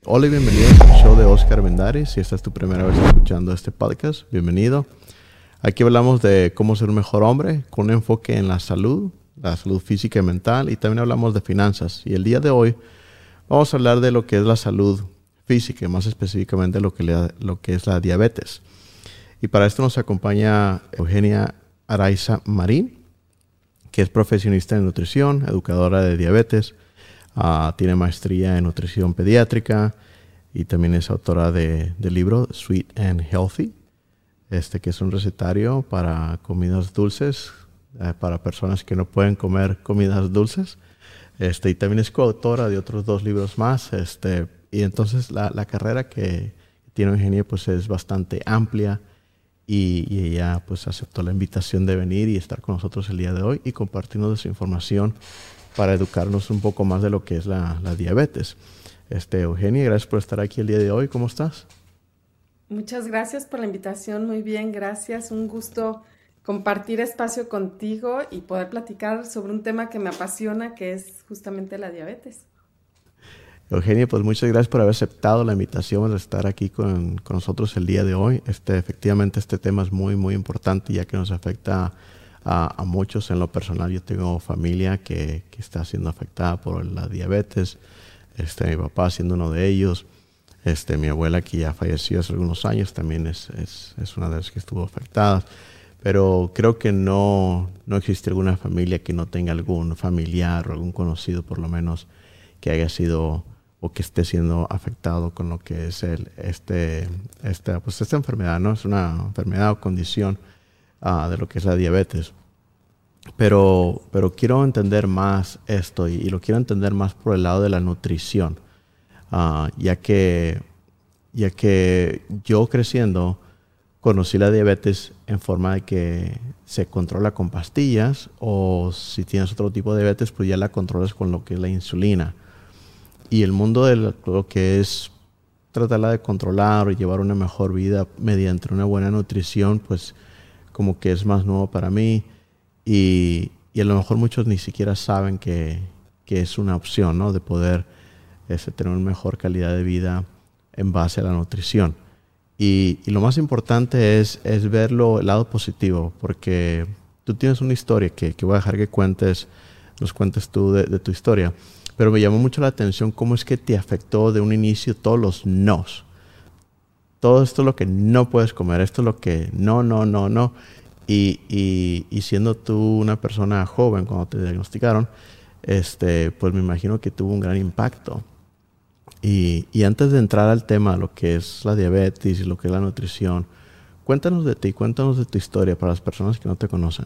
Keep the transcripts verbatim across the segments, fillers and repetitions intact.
Hola y bienvenidos al show de Oscar Bendaris. Si esta es tu primera vez escuchando este podcast, bienvenido. Aquí hablamos de cómo ser un mejor hombre con un enfoque en la salud, la salud física y mental, y también hablamos de finanzas. Y el día de hoy vamos a hablar de lo que es la salud física y más específicamente lo que, le, lo que es la diabetes. Y para esto nos acompaña Eugenia Araiza Marín, que es profesionista en nutrición, educadora de diabetes. Uh, tiene maestría en nutrición pediátrica y también es autora de, del libro Sweet and Healthy, este que es un recetario para comidas dulces, eh, para personas que no pueden comer comidas dulces. Este, y también es coautora de otros dos libros más. Este, y entonces la, la carrera que tiene Eugenia pues es bastante amplia y, y ella pues aceptó la invitación de venir y estar con nosotros el día de hoy y compartirnos de su información para educarnos un poco más de lo que es la, la diabetes. Este, Eugenia, gracias por estar aquí el día de hoy. ¿Cómo estás? Muchas gracias por la invitación. Muy bien, gracias. Un gusto compartir espacio contigo y poder platicar sobre un tema que me apasiona, que es justamente la diabetes. Eugenia, pues muchas gracias por haber aceptado la invitación de estar aquí con, con nosotros el día de hoy. Este, efectivamente, este tema es muy, muy importante ya que nos afecta A, a muchos. En lo personal, yo tengo familia que, que está siendo afectada por la diabetes. Este, mi papá siendo uno de ellos. Este, mi abuela, que ya falleció hace algunos años, también es, es, es una de las que estuvo afectada. Pero creo que no, no existe alguna familia que no tenga algún familiar o algún conocido, por lo menos, que haya sido o que esté siendo afectado con lo que es el, este, esta, pues esta enfermedad, ¿no? Es una enfermedad o condición Uh, de lo que es la diabetes. Pero, pero quiero entender más esto y, y lo quiero entender más por el lado de la nutrición. Uh, ya que, ya que yo creciendo conocí la diabetes en forma de que se controla con pastillas o si tienes otro tipo de diabetes pues ya la controlas con lo que es la insulina. Y el mundo de lo, lo que es tratarla de controlar o llevar una mejor vida mediante una buena nutrición pues como que es más nuevo para mí y, y a lo mejor muchos ni siquiera saben que, que es una opción, ¿no? De poder este, tener una mejor calidad de vida en base a la nutrición. Y, y lo más importante es, es verlo el lado positivo, porque tú tienes una historia que, que voy a dejar que cuentes, nos cuentes tú de, de tu historia, pero me llamó mucho la atención cómo es que te afectó de un inicio todos los nos. Todo esto es lo que no puedes comer, esto es lo que no, no, no, no. Y, y, y siendo tú una persona joven cuando te diagnosticaron, este, pues me imagino que tuvo un gran impacto. Y, y antes de entrar al tema, lo que es la diabetes y lo que es la nutrición, cuéntanos de ti, cuéntanos de tu historia para las personas que no te conocen.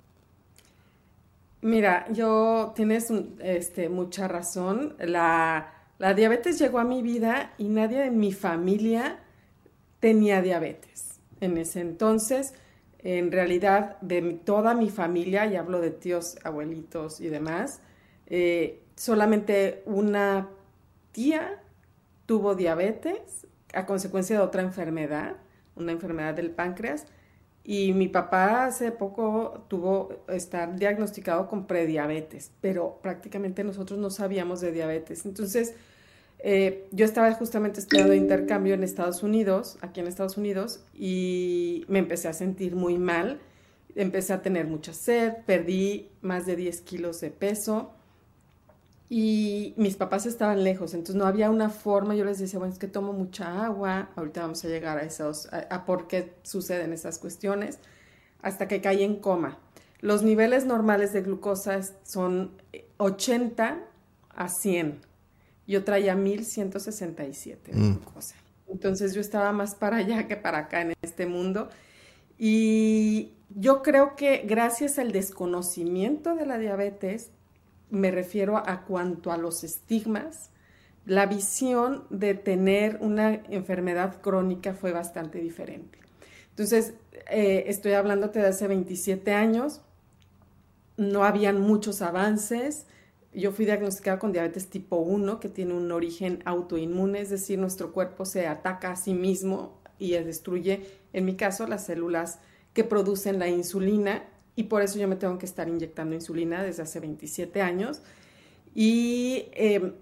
Mira, yo tienes este, mucha razón. La, la diabetes llegó a mi vida y nadie en mi familia tenía diabetes. En ese entonces, en realidad, de mi, toda mi familia, y hablo de tíos, abuelitos y demás, eh, solamente una tía tuvo diabetes a consecuencia de otra enfermedad, una enfermedad del páncreas, y mi papá hace poco tuvo estar diagnosticado con prediabetes, pero prácticamente nosotros no sabíamos de diabetes. Entonces, Eh, yo estaba justamente estudiando intercambio en Estados Unidos, aquí en Estados Unidos, y me empecé a sentir muy mal, empecé a tener mucha sed, perdí más de diez kilos de peso y mis papás estaban lejos, entonces no había una forma, yo les decía, bueno, es que tomo mucha agua, ahorita vamos a llegar a, esos, a, a por qué suceden esas cuestiones, hasta que caí en coma. Los niveles normales de glucosa son ochenta a cien. Yo traía mil ciento sesenta y siete de Mm. glucosa. Entonces yo estaba más para allá que para acá en este mundo. Y yo creo que gracias al desconocimiento de la diabetes, me refiero a cuanto a los estigmas, la visión de tener una enfermedad crónica fue bastante diferente. Entonces, eh, estoy hablándote de hace veintisiete años, no habían muchos avances. Yo fui diagnosticada con diabetes tipo uno, que tiene un origen autoinmune, es decir, nuestro cuerpo se ataca a sí mismo y destruye, en mi caso, las células que producen la insulina, y por eso yo me tengo que estar inyectando insulina desde hace veintisiete años. Y eh,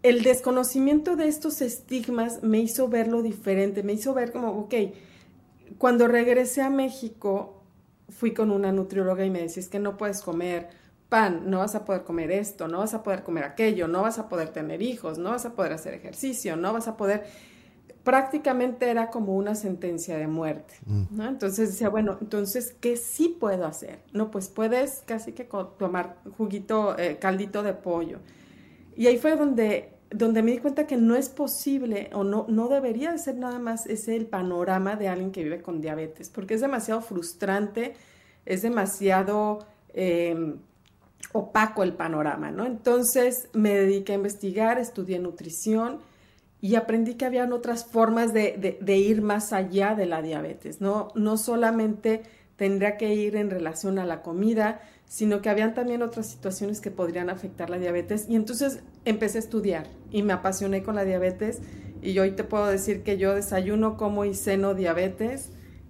el desconocimiento de estos estigmas me hizo verlo diferente, me hizo ver como, ok, cuando regresé a México, fui con una nutrióloga y me decía, es que no puedes comer pan, no vas a poder comer esto, no vas a poder comer aquello, no vas a poder tener hijos, no vas a poder hacer ejercicio, no vas a poder... Prácticamente era como una sentencia de muerte, ¿no? Entonces decía, bueno, entonces, ¿qué sí puedo hacer? No, pues puedes casi que tomar juguito, eh, caldito de pollo. Y ahí fue donde, donde me di cuenta que no es posible o no, no debería de ser nada más ese el panorama de alguien que vive con diabetes, porque es demasiado frustrante, es demasiado eh, opaco el panorama, ¿no? Entonces me dediqué a investigar, estudié nutrición y aprendí que habían otras formas de, de, de ir más allá de la diabetes, ¿no? No solamente tendría que ir en relación a la comida, sino que habían también otras situaciones que podrían afectar la diabetes. Y entonces empecé a estudiar y me apasioné con la diabetes. Y hoy te puedo decir que yo desayuno, como y ceno diabetes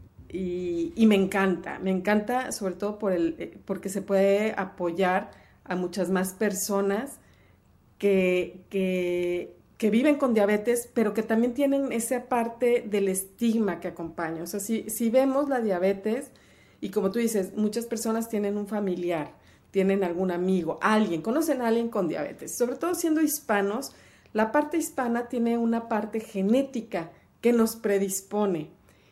y, y me encanta. Me encanta sobre todo por el, porque se puede apoyar a muchas más personas que... que que viven con diabetes, pero que también tienen esa parte del estigma que acompaña. O sea, si, si vemos la diabetes, y como tú dices, muchas personas tienen un familiar, tienen algún amigo, alguien, conocen a alguien con diabetes. Sobre todo siendo hispanos, la parte hispana tiene una parte genética que nos predispone.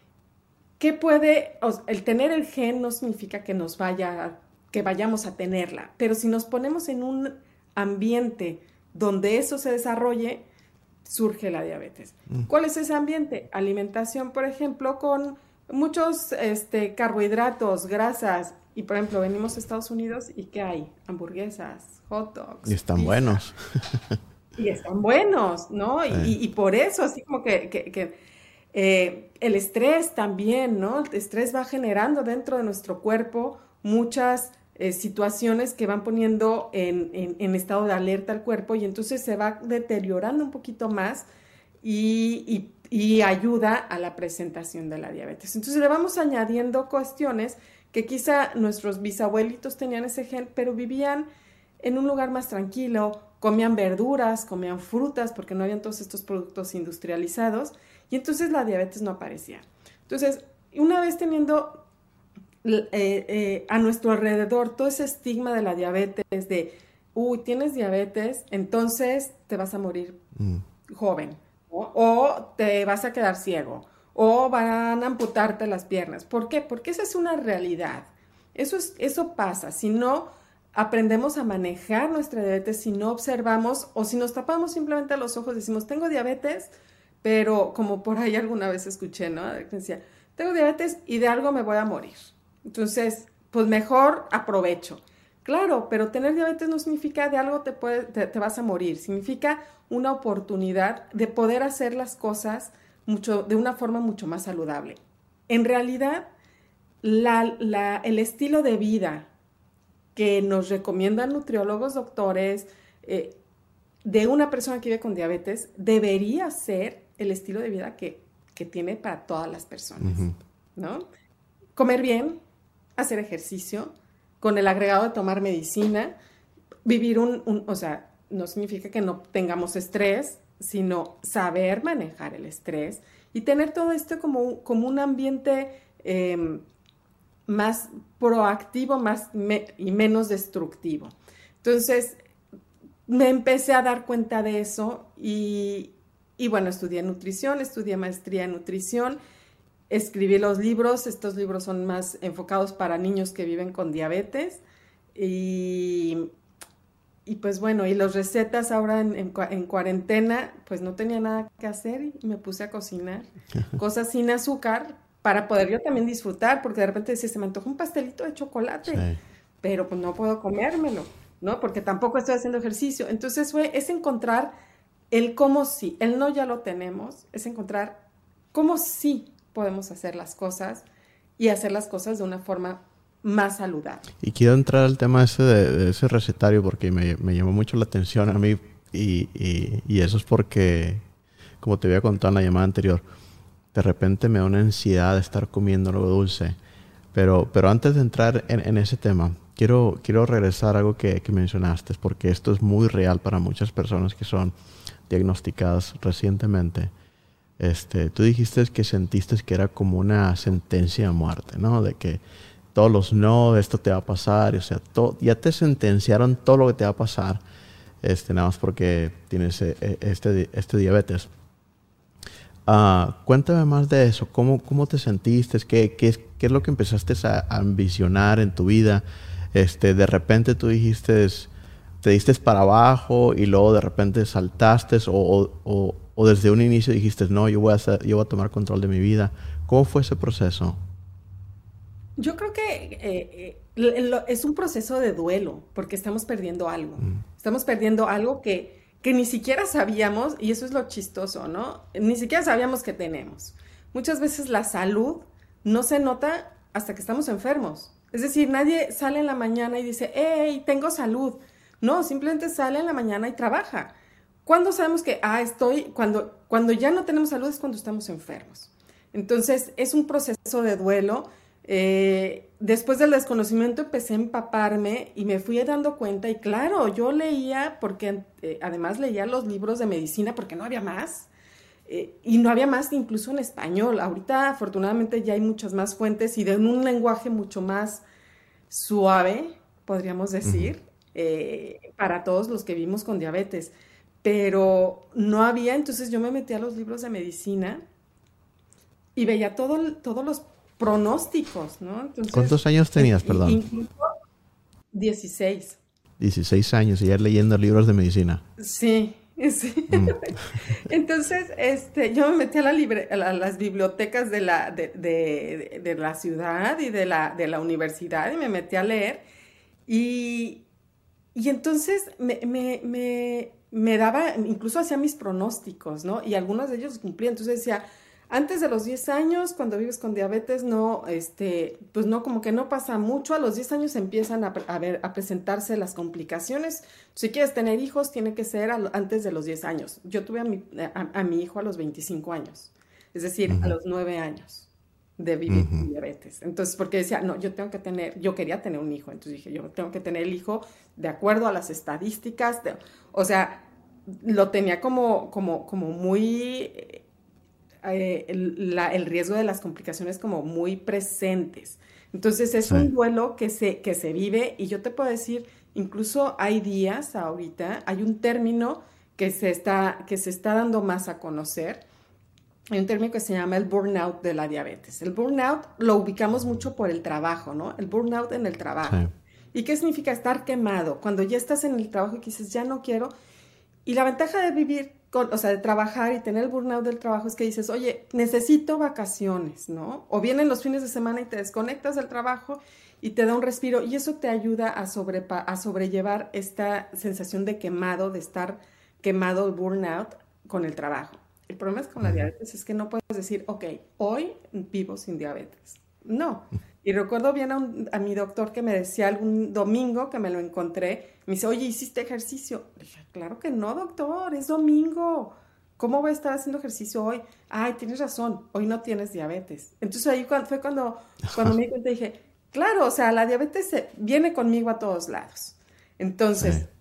¿Qué puede? O sea, el tener el gen no significa que nos vaya, que vayamos a tenerla, pero si nos ponemos en un ambiente donde eso se desarrolle, surge la diabetes. Mm. ¿Cuál es ese ambiente? Alimentación, por ejemplo, con muchos este, carbohidratos, grasas. Y, por ejemplo, venimos a Estados Unidos y ¿qué hay? Hamburguesas, hot dogs. Y están pizza. buenos. Y están buenos, ¿no? Sí. Y, y por eso, así como que, que, que eh, el estrés también, ¿no? El estrés va generando dentro de nuestro cuerpo muchas Eh, situaciones que van poniendo en, en, en estado de alerta al cuerpo y entonces se va deteriorando un poquito más y, y, y ayuda a la presentación de la diabetes. Entonces le vamos añadiendo cuestiones que quizá nuestros bisabuelitos tenían ese gen, pero vivían en un lugar más tranquilo, comían verduras, comían frutas, porque no habían todos estos productos industrializados y entonces la diabetes no aparecía. Entonces, una vez teniendo Eh, eh, a nuestro alrededor todo ese estigma de la diabetes, de, uy, tienes diabetes, entonces te vas a morir mm. joven, ¿no? O te vas a quedar ciego, o van a amputarte las piernas. ¿Por qué? Porque esa es una realidad. Eso, es, eso pasa. Si no aprendemos a manejar nuestra diabetes, si no observamos, o si nos tapamos simplemente los ojos, decimos, tengo diabetes, pero como por ahí alguna vez escuché, ¿no? Decía, tengo diabetes y de algo me voy a morir. Entonces, pues mejor aprovecho. Claro, pero tener diabetes no significa de algo te, puede, te, te vas a morir. Significa una oportunidad de poder hacer las cosas mucho, de una forma mucho más saludable. En realidad, la, la, el estilo de vida que nos recomiendan nutriólogos, doctores, eh, de una persona que vive con diabetes, debería ser el estilo de vida que, que tiene para todas las personas, uh-huh. ¿no? Comer bien, hacer ejercicio, con el agregado de tomar medicina, vivir un, un, o sea, no significa que no tengamos estrés, sino saber manejar el estrés y tener todo esto como, como un ambiente eh, más proactivo más me, y menos destructivo. Entonces, me empecé a dar cuenta de eso y, y bueno, estudié nutrición, estudié maestría en nutrición, escribí los libros. Estos libros son más enfocados para niños que viven con diabetes y, y pues bueno, y las recetas ahora en, en, en cuarentena, pues no tenía nada que hacer y me puse a cocinar cosas sin azúcar para poder yo también disfrutar, porque de repente decía, se me antoja un pastelito de chocolate, sí. pero pues no puedo comérmelo, ¿no? Porque tampoco estoy haciendo ejercicio. Entonces fue, es encontrar el cómo sí, el no ya lo tenemos, es encontrar cómo sí podemos hacer las cosas y hacer las cosas de una forma más saludable. Y quiero entrar al tema ese de, de ese recetario porque me, me llamó mucho la atención a mí y, y, y eso es porque, como te había contado en la llamada anterior, de repente me da una ansiedad de estar comiendo algo dulce. Pero, pero antes de entrar en, en ese tema, quiero, quiero regresar a algo que, que mencionaste, porque esto es muy real para muchas personas que son diagnosticadas recientemente, este, tú dijiste que sentiste que era como una sentencia a muerte, ¿no? De que todos los no, esto te va a pasar, o sea, todo, ya te sentenciaron todo lo que te va a pasar, este, nada más porque tienes este, este diabetes. Uh, cuéntame más de eso. ¿Cómo, cómo te sentiste? ¿Qué, qué, es, ¿Qué es lo que empezaste a, a ambicionar en tu vida? Este, de repente tú dijiste, te diste para abajo y luego de repente saltaste o, o, o desde un inicio dijiste, no, yo voy, a hacer, yo voy a tomar control de mi vida. ¿Cómo fue ese proceso? Yo creo que eh, eh, es un proceso de duelo porque estamos perdiendo algo. Mm. Estamos perdiendo algo que... que ni siquiera sabíamos, y eso es lo chistoso, ¿no? Ni siquiera sabíamos que tenemos. Muchas veces la salud no se nota hasta que estamos enfermos. Es decir, nadie sale en la mañana y dice, ¡hey, tengo salud! No, simplemente sale en la mañana y trabaja. ¿Cuándo sabemos que, ah, estoy, cuando, cuando ya no tenemos salud es cuando estamos enfermos? Entonces, es un proceso de duelo. Eh, después del desconocimiento empecé a empaparme y me fui dando cuenta y claro, yo leía porque eh, además leía los libros de medicina porque no había más eh, y no había más incluso en español. Ahorita afortunadamente ya hay muchas más fuentes y de un lenguaje mucho más suave, podríamos decir, uh-huh. eh, para todos los que vivimos con diabetes, pero no había, entonces yo me metí a los libros de medicina y veía todo, todos los pronósticos, ¿no? Entonces, ¿cuántos años tenías, perdón? Incluso dieciséis. dieciséis años y ya leyendo libros de medicina. Sí, sí. Mm. Entonces, este, yo me metí a, la libre, a, la, a las bibliotecas de la, de, de, de la ciudad y de la, de la universidad y me metí a leer y, y entonces me, me, me, me daba, incluso hacía mis pronósticos, ¿no? Y algunos de ellos cumplían. Entonces decía, antes de los diez años, cuando vives con diabetes, no, este, pues no, como que no pasa mucho. A los diez años empiezan a, a, ver, a presentarse las complicaciones. Si quieres tener hijos, tiene que ser a, antes de los diez años. Yo tuve a mi, a, a mi hijo a los veinticinco años, es decir, uh-huh. a los nueve años de vivir uh-huh. con diabetes. Entonces, porque decía, no, yo tengo que tener, yo quería tener un hijo, entonces dije, yo tengo que tener el hijo de acuerdo a las estadísticas, de, o sea, lo tenía como, como, como muy... Eh, el, la, el riesgo de las complicaciones como muy presentes. Entonces es sí. un duelo que se, que se vive y yo te puedo decir, incluso hay días ahorita, hay un término que se está, que se está dando más a conocer, hay un término que se llama el burnout de la diabetes. El burnout lo ubicamos mucho por el trabajo, ¿no? El burnout en el trabajo. Sí. ¿Y qué significa estar quemado? Cuando ya estás en el trabajo y dices, ya no quiero. Y la ventaja de vivir Con, o sea, de trabajar y tener el burnout del trabajo es que dices, oye, necesito vacaciones, ¿no? O vienen los fines de semana y te desconectas del trabajo y te da un respiro y eso te ayuda a, sobrepa- a sobrellevar esta sensación de quemado, de estar quemado, el burnout con el trabajo. El problema es con la diabetes es que no puedes decir, ok, hoy vivo sin diabetes. No. Y recuerdo bien a, un, a mi doctor que me decía algún domingo que me lo encontré, me dice, oye, ¿hiciste ejercicio? Le dije, claro que no, doctor, es domingo. ¿Cómo voy a estar haciendo ejercicio hoy? Ay, tienes razón, hoy no tienes diabetes. Entonces ahí fue cuando, cuando me di cuenta y dije, claro, o sea, la diabetes se, viene conmigo a todos lados. Entonces, sí.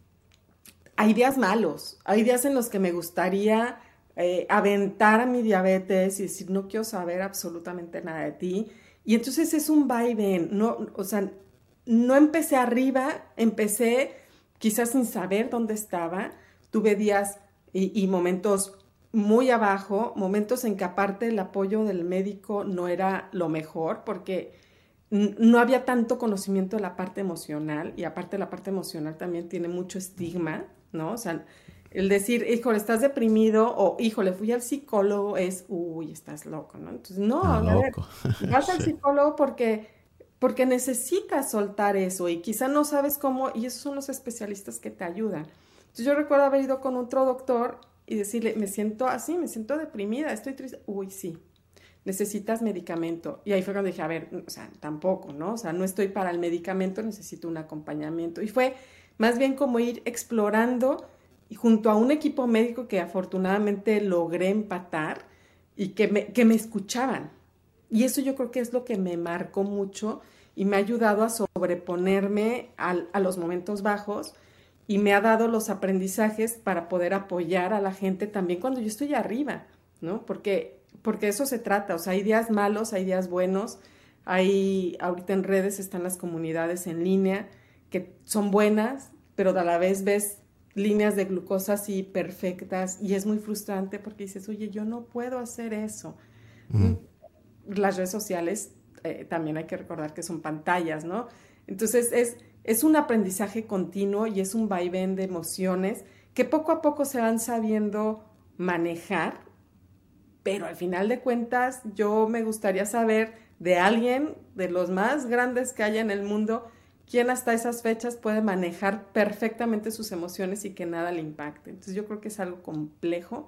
hay días malos, hay días en los que me gustaría eh, aventar a mi diabetes y decir, no quiero saber absolutamente nada de ti. Y entonces es un vaivén, no, o sea, no empecé arriba, empecé quizás sin saber dónde estaba, tuve días y, y momentos muy abajo, momentos en que aparte el apoyo del médico no era lo mejor porque n- no había tanto conocimiento de la parte emocional y aparte la parte emocional también tiene mucho estigma, ¿no? O sea, el decir, híjole, estás deprimido o, híjole, fui al psicólogo es, uy, estás loco, ¿no? Entonces, no, ah, a ver, loco. vas sí. al psicólogo porque, porque necesitas soltar eso y quizá no sabes cómo, y esos son los especialistas que te ayudan. Entonces, yo recuerdo haber ido con otro doctor y decirle, me siento así, me siento deprimida, estoy triste. Uy, sí, necesitas medicamento. Y ahí fue cuando dije, a ver, o sea, tampoco, ¿no? O sea, no estoy para el medicamento, necesito un acompañamiento. Y fue más bien como ir explorando y junto a un equipo médico que afortunadamente logré empatar y que me, que me escuchaban. Y eso yo creo que es lo que me marcó mucho y me ha ayudado a sobreponerme al, a los momentos bajos y me ha dado los aprendizajes para poder apoyar a la gente también cuando yo estoy arriba, ¿no? Porque, porque eso se trata, o sea, hay días malos, hay días buenos, hay, ahorita en redes están las comunidades en línea que son buenas, pero a la vez ves líneas de glucosa así perfectas y es muy frustrante porque dices, oye, yo no puedo hacer eso. Mm. Las redes sociales eh, también hay que recordar que son pantallas, ¿no? Entonces es, es un aprendizaje continuo y es un vaivén de emociones que poco a poco se van sabiendo manejar, pero al final de cuentas yo me gustaría saber de alguien, de los más grandes que haya en el mundo, quién hasta esas fechas puede manejar perfectamente sus emociones y que nada le impacte. Entonces yo creo que es algo complejo,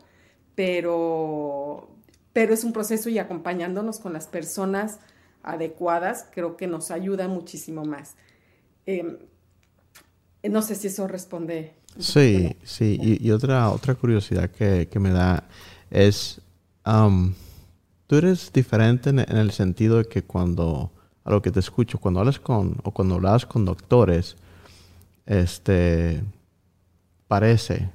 pero, pero es un proceso y acompañándonos con las personas adecuadas creo que nos ayuda muchísimo más. Eh, no sé si eso responde. Sí, sí. Y, y otra, otra curiosidad que, que me da es, um, tú eres diferente en, en el sentido de que cuando... a lo que te escucho, cuando hablas con, o cuando hablas con doctores, este, parece,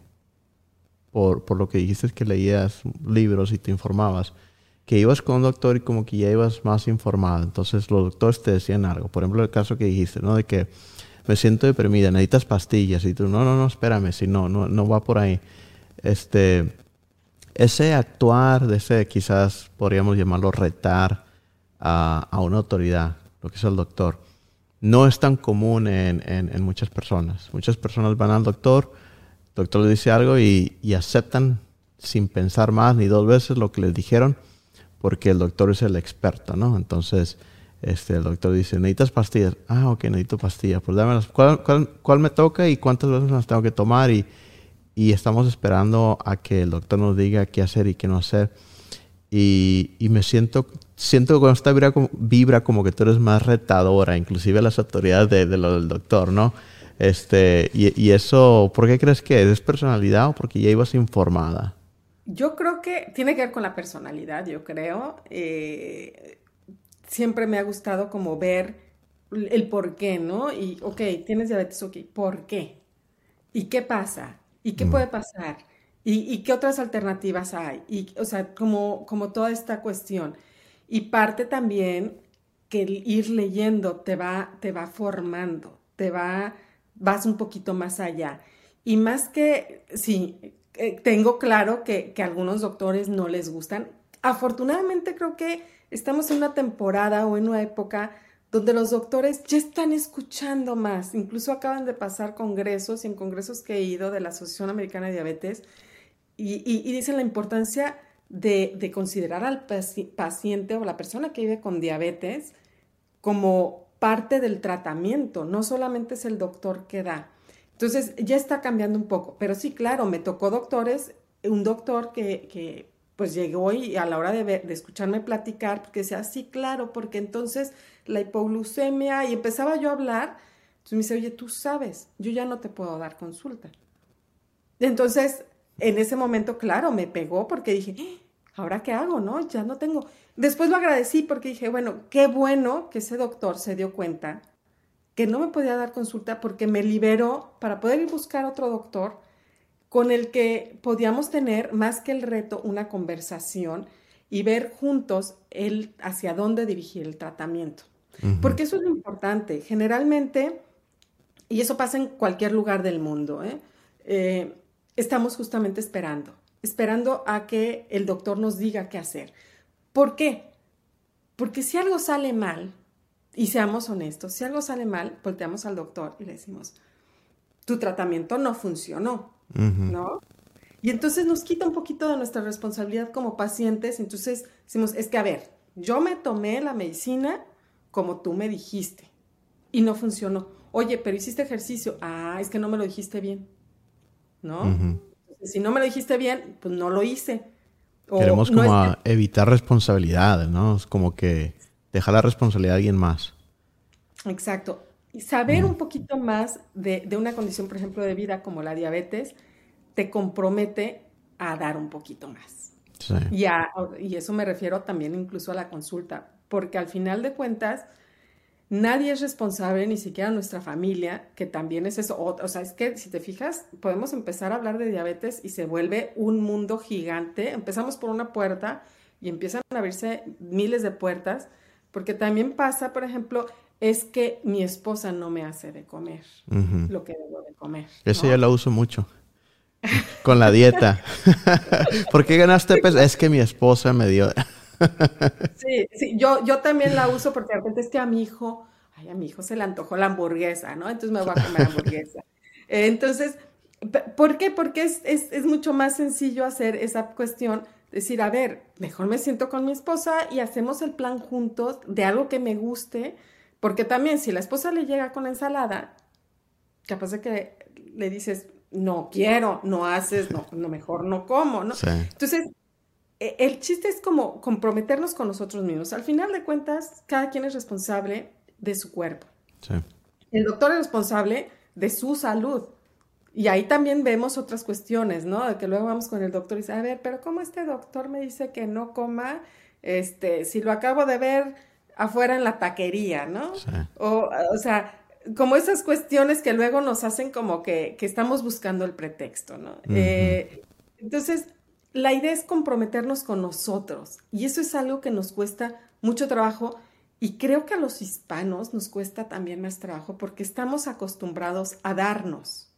por, por lo que dijiste que leías libros y te informabas, que ibas con un doctor y como que ya ibas más informado. Entonces los doctores te decían algo. Por ejemplo, el caso que dijiste, ¿no? De que me siento deprimida, necesitas pastillas. Y tú, no, no, no, espérame, si no, no, no va por ahí. Este, ese actuar, de ese quizás podríamos llamarlo retar, A, a una autoridad, lo que es el doctor, no es tan común en, en, en muchas personas. Muchas personas van al doctor, el doctor les dice algo y, y aceptan sin pensar más ni dos veces lo que les dijeron porque el doctor es el experto, ¿no? Entonces, este, el doctor dice, ¿necesitas pastillas? Ah, ok, necesito pastillas. Pues dámelas. ¿Cuál, cuál, cuál me toca y cuántas veces las tengo que tomar? Y, y estamos esperando a que el doctor nos diga qué hacer y qué no hacer. Y, y me siento, siento que cuando esta vibra como, vibra como que tú eres más retadora, inclusive a las autoridades de, de lo del doctor, ¿no? Este, y, y eso, ¿por qué crees que es? ¿Es personalidad o porque ya ibas informada? Yo creo que tiene que ver con la personalidad, yo creo. Eh, siempre me ha gustado como ver el por qué, ¿no? Y, ok, tienes diabetes, ok, ¿por qué? ¿Y qué pasa? ¿Y qué Mm, puede pasar? ¿Y, y qué otras alternativas hay? Y, o sea, como, como toda esta cuestión. Y parte también que el ir leyendo te va, te va formando, te va, vas un poquito más allá. Y más que, sí, eh, tengo claro que, que a algunos doctores no les gustan. Afortunadamente creo que estamos en una temporada o en una época donde los doctores ya están escuchando más. Incluso acaban de pasar congresos y en congresos que he ido de la Asociación Americana de Diabetes y, y, y dicen la importancia de, de considerar al paci paciente o la persona que vive con diabetes como parte del tratamiento, no solamente es el doctor que da. Entonces ya está cambiando un poco, pero sí, claro, me tocó doctores, un doctor que, que pues llegó y a la hora de, ver, de escucharme platicar, porque decía, sí, claro, porque entonces la hipoglucemia, y empezaba yo a hablar, entonces me dice, oye, tú sabes, yo ya no te puedo dar consulta. Entonces, en ese momento, claro, me pegó porque dije, ¿ahora qué hago, no? Ya no tengo. Después lo agradecí porque dije, bueno, qué bueno que ese doctor se dio cuenta que no me podía dar consulta porque me liberó para poder ir a buscar otro doctor con el que podíamos tener más que el reto una conversación y ver juntos el hacia dónde dirigir el tratamiento. ujú. Porque eso es lo importante. Generalmente, y eso pasa en cualquier lugar del mundo, ¿eh? Eh, estamos justamente esperando, esperando a que el doctor nos diga qué hacer. ¿Por qué? Porque si algo sale mal, y seamos honestos, si algo sale mal, volteamos al doctor y le decimos, tu tratamiento no funcionó, Ujú. ¿no? Y entonces nos quita un poquito de nuestra responsabilidad como pacientes. Entonces decimos, es que a ver, yo me tomé la medicina como tú me dijiste y no funcionó. Oye, pero hiciste ejercicio. Ah, es que no me lo dijiste bien, ¿no? Ujú. Entonces, si no me lo dijiste bien, pues no lo hice. O Queremos no como es que... a evitar responsabilidades, ¿no? Es como que dejar la responsabilidad a alguien más. Exacto. Y saber Mm, un poquito más de, de una condición, por ejemplo, de vida como la diabetes, te compromete a dar un poquito más. sí. Y, a, y eso me refiero también incluso a la consulta, porque al final de cuentas, nadie es responsable, ni siquiera nuestra familia, que también es eso. O, o sea, es que si te fijas, podemos empezar a hablar de diabetes y se vuelve un mundo gigante. Empezamos por una puerta y empiezan a abrirse miles de puertas, porque también pasa, por ejemplo, es que mi esposa no me hace de comer uh-huh. lo que debo de comer, ¿no? Eso yo lo uso mucho. Con la dieta. ¿Por qué ganaste peso? Es que mi esposa me dio... Sí, sí, yo, yo también la uso porque de repente es que a mi hijo, ay, a mi hijo se le antojó la hamburguesa, ¿no? Entonces me voy a comer hamburguesa. Eh, entonces, ¿por qué? Porque es, es, es mucho más sencillo hacer esa cuestión, decir, a ver, mejor me siento con mi esposa y hacemos el plan juntos de algo que me guste, porque también si la esposa le llega con la ensalada, capaz de que le dices, no quiero, no haces, no, no mejor no como, ¿no? Sí. Entonces, el chiste es como comprometernos con nosotros mismos. Al final de cuentas, cada quien es responsable de su cuerpo. Sí. El doctor es responsable de su salud. Y ahí también vemos otras cuestiones, ¿no? De que luego vamos con el doctor y dice, a ver, pero ¿cómo este doctor me dice que no coma, este, si lo acabo de ver afuera en la taquería, ¿no? Sí. O, o sea, como esas cuestiones que luego nos hacen como que, que estamos buscando el pretexto, ¿no? Uh-huh. Eh, entonces... La idea es comprometernos con nosotros y eso es algo que nos cuesta mucho trabajo y creo que a los hispanos nos cuesta también más trabajo porque estamos acostumbrados a darnos,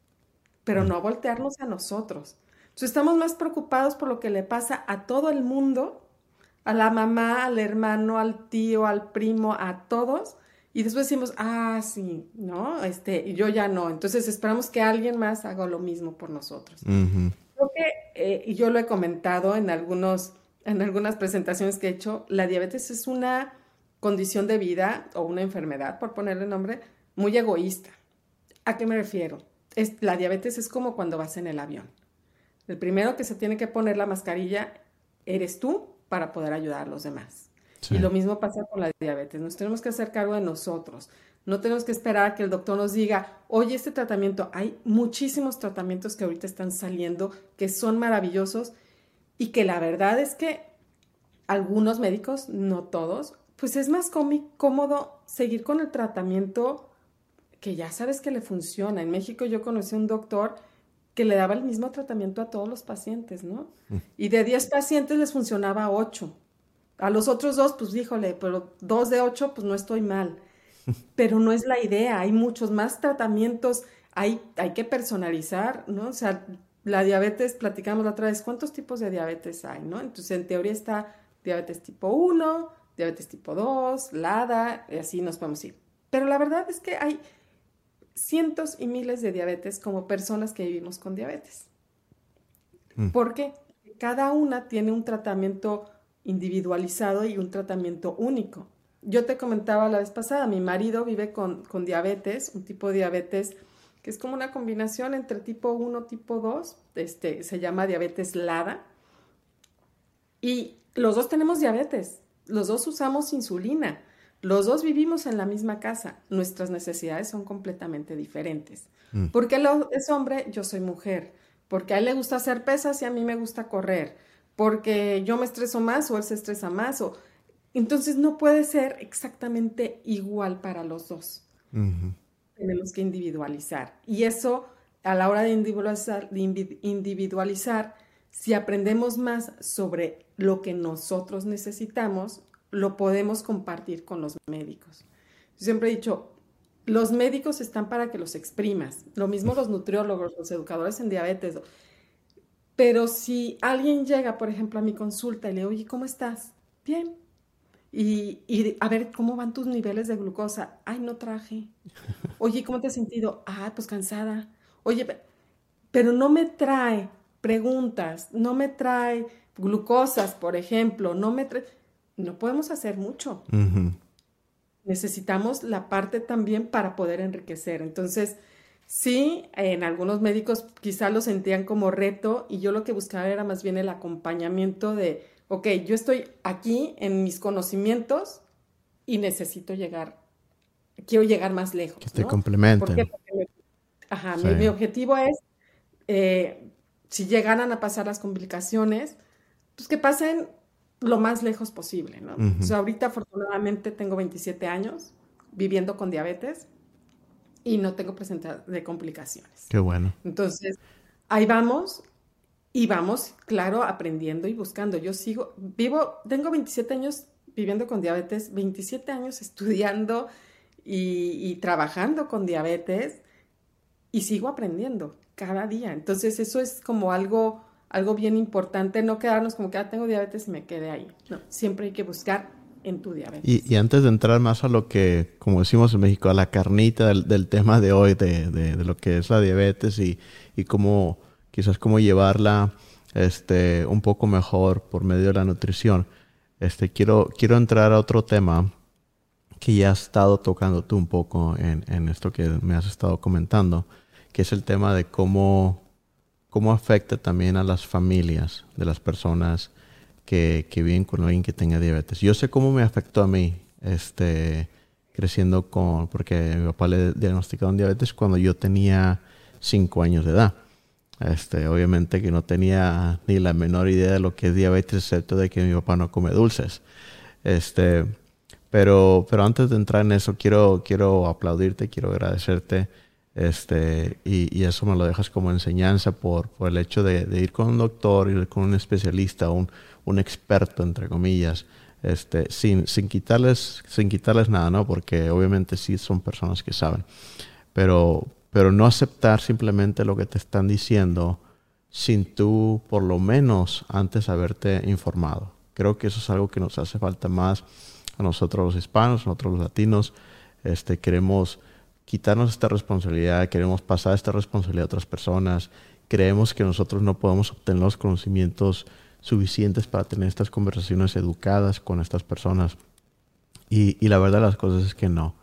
pero no a voltearnos a nosotros. Entonces estamos más preocupados por lo que le pasa a todo el mundo, a la mamá, al hermano, al tío, al primo, a todos y después decimos, ah, sí, ¿no? Este, y yo ya no. Entonces esperamos que alguien más haga lo mismo por nosotros. Uh-huh. Creo que, eh, y yo lo he comentado en, algunos, en algunas presentaciones que he hecho, la diabetes es una condición de vida o una enfermedad, por ponerle nombre, muy egoísta. ¿A qué me refiero? Es, la diabetes es como cuando vas en el avión. El primero que se tiene que poner la mascarilla eres tú para poder ayudar a los demás. Sí. Y lo mismo pasa con la diabetes. Nos tenemos que hacer cargo de nosotros. No tenemos que esperar a que el doctor nos diga, oye, este tratamiento, hay muchísimos tratamientos que ahorita están saliendo que son maravillosos y que la verdad es que algunos médicos, no todos, pues es más cómodo seguir con el tratamiento que ya sabes que le funciona. En México yo conocí a un doctor que le daba el mismo tratamiento a todos los pacientes, ¿no? Mm. Y de diez pacientes les funcionaba ocho. A los otros dos, pues híjole, pero dos de ocho, pues no estoy mal. Pero no es la idea, hay muchos más tratamientos, hay, hay que personalizar, ¿no? O sea, la diabetes, platicamos la otra vez, ¿cuántos tipos de diabetes hay, no? Entonces, en teoría está diabetes tipo uno, diabetes tipo dos, LADA, y así nos podemos ir. Pero la verdad es que hay cientos y miles de diabetes como personas que vivimos con diabetes. Mm. ¿Por qué? Cada una tiene un tratamiento individualizado y un tratamiento único. Yo te comentaba la vez pasada, mi marido vive con, con diabetes, un tipo de diabetes que es como una combinación entre tipo uno, tipo dos, este, se llama diabetes LADA, y los dos tenemos diabetes, los dos usamos insulina, los dos vivimos en la misma casa, nuestras necesidades son completamente diferentes. Mm. Porque él es hombre, yo soy mujer, porque a él le gusta hacer pesas y a mí me gusta correr, porque yo me estreso más o él se estresa más, o... Entonces no puede ser exactamente igual para los dos. Uh-huh. Tenemos que individualizar. Y eso, a la hora de individualizar, de individualizar, si aprendemos más sobre lo que nosotros necesitamos, lo podemos compartir con los médicos. Yo siempre he dicho, los médicos están para que los exprimas. Lo mismo los nutriólogos, los educadores en diabetes. Pero si alguien llega, por ejemplo, a mi consulta y le digo, oye, ¿cómo estás? Bien. Y, y a ver, ¿cómo van tus niveles de glucosa? Ay, no traje. Oye, ¿cómo te has sentido? Ah, pues cansada. Oye, pero no me trae preguntas, no me trae glucosas, por ejemplo, no me trae... No podemos hacer mucho. Uh-huh. Necesitamos la parte también para poder enriquecer. Entonces, sí, en algunos médicos quizá lo sentían como reto y yo lo que buscaba era más bien el acompañamiento de... Ok, yo estoy aquí en mis conocimientos y necesito llegar, quiero llegar más lejos. Que te ¿no? complementen. ¿Por qué? Porque mi, ajá, sí. mi, mi objetivo es, eh, si llegaran a pasar las complicaciones, pues que pasen lo más lejos posible, ¿no? Uh-huh. O sea, ahorita afortunadamente tengo veintisiete años, viviendo con diabetes y no tengo presentación de complicaciones. Qué bueno. Entonces, ahí vamos y vamos, claro, aprendiendo y buscando. Yo sigo, vivo, tengo veintisiete años viviendo con diabetes, veintisiete años estudiando y, y trabajando con diabetes y sigo aprendiendo cada día. Entonces, eso es como algo, algo bien importante, no quedarnos como que ah, tengo diabetes y me quedé ahí. No, siempre hay que buscar en tu diabetes. Y, y antes de entrar más a lo que, como decimos en México, a la carnita del, del tema de hoy, de, de, de lo que es la diabetes y, y cómo, quizás cómo llevarla este, un poco mejor por medio de la nutrición, este, quiero, quiero entrar a otro tema que ya has estado tocando tú un poco en, en esto que me has estado comentando, que es el tema de cómo, cómo afecta también a las familias de las personas que, que viven con alguien que tenga diabetes. Yo sé cómo me afectó a mí este, creciendo con, porque a mi papá le diagnosticaron diabetes cuando yo tenía cinco años de edad. Este, obviamente que no tenía ni la menor idea de lo que es diabetes, excepto de que mi papá no come dulces. Este, pero, pero antes de entrar en eso, quiero, quiero aplaudirte, quiero agradecerte. Este, y, y eso me lo dejas como enseñanza por, por el hecho de, de ir con un doctor, ir con un especialista, un, un experto, entre comillas, este, sin, sin quitarles, sin quitarles nada, ¿no? Porque obviamente sí son personas que saben. Pero, pero no aceptar simplemente lo que te están diciendo sin tú, por lo menos, antes haberte informado. Creo que eso es algo que nos hace falta más a nosotros los hispanos, a nosotros los latinos. Este, queremos quitarnos esta responsabilidad, queremos pasar esta responsabilidad a otras personas. Creemos que nosotros no podemos obtener los conocimientos suficientes para tener estas conversaciones educadas con estas personas. Y, y la verdad de las cosas es que no.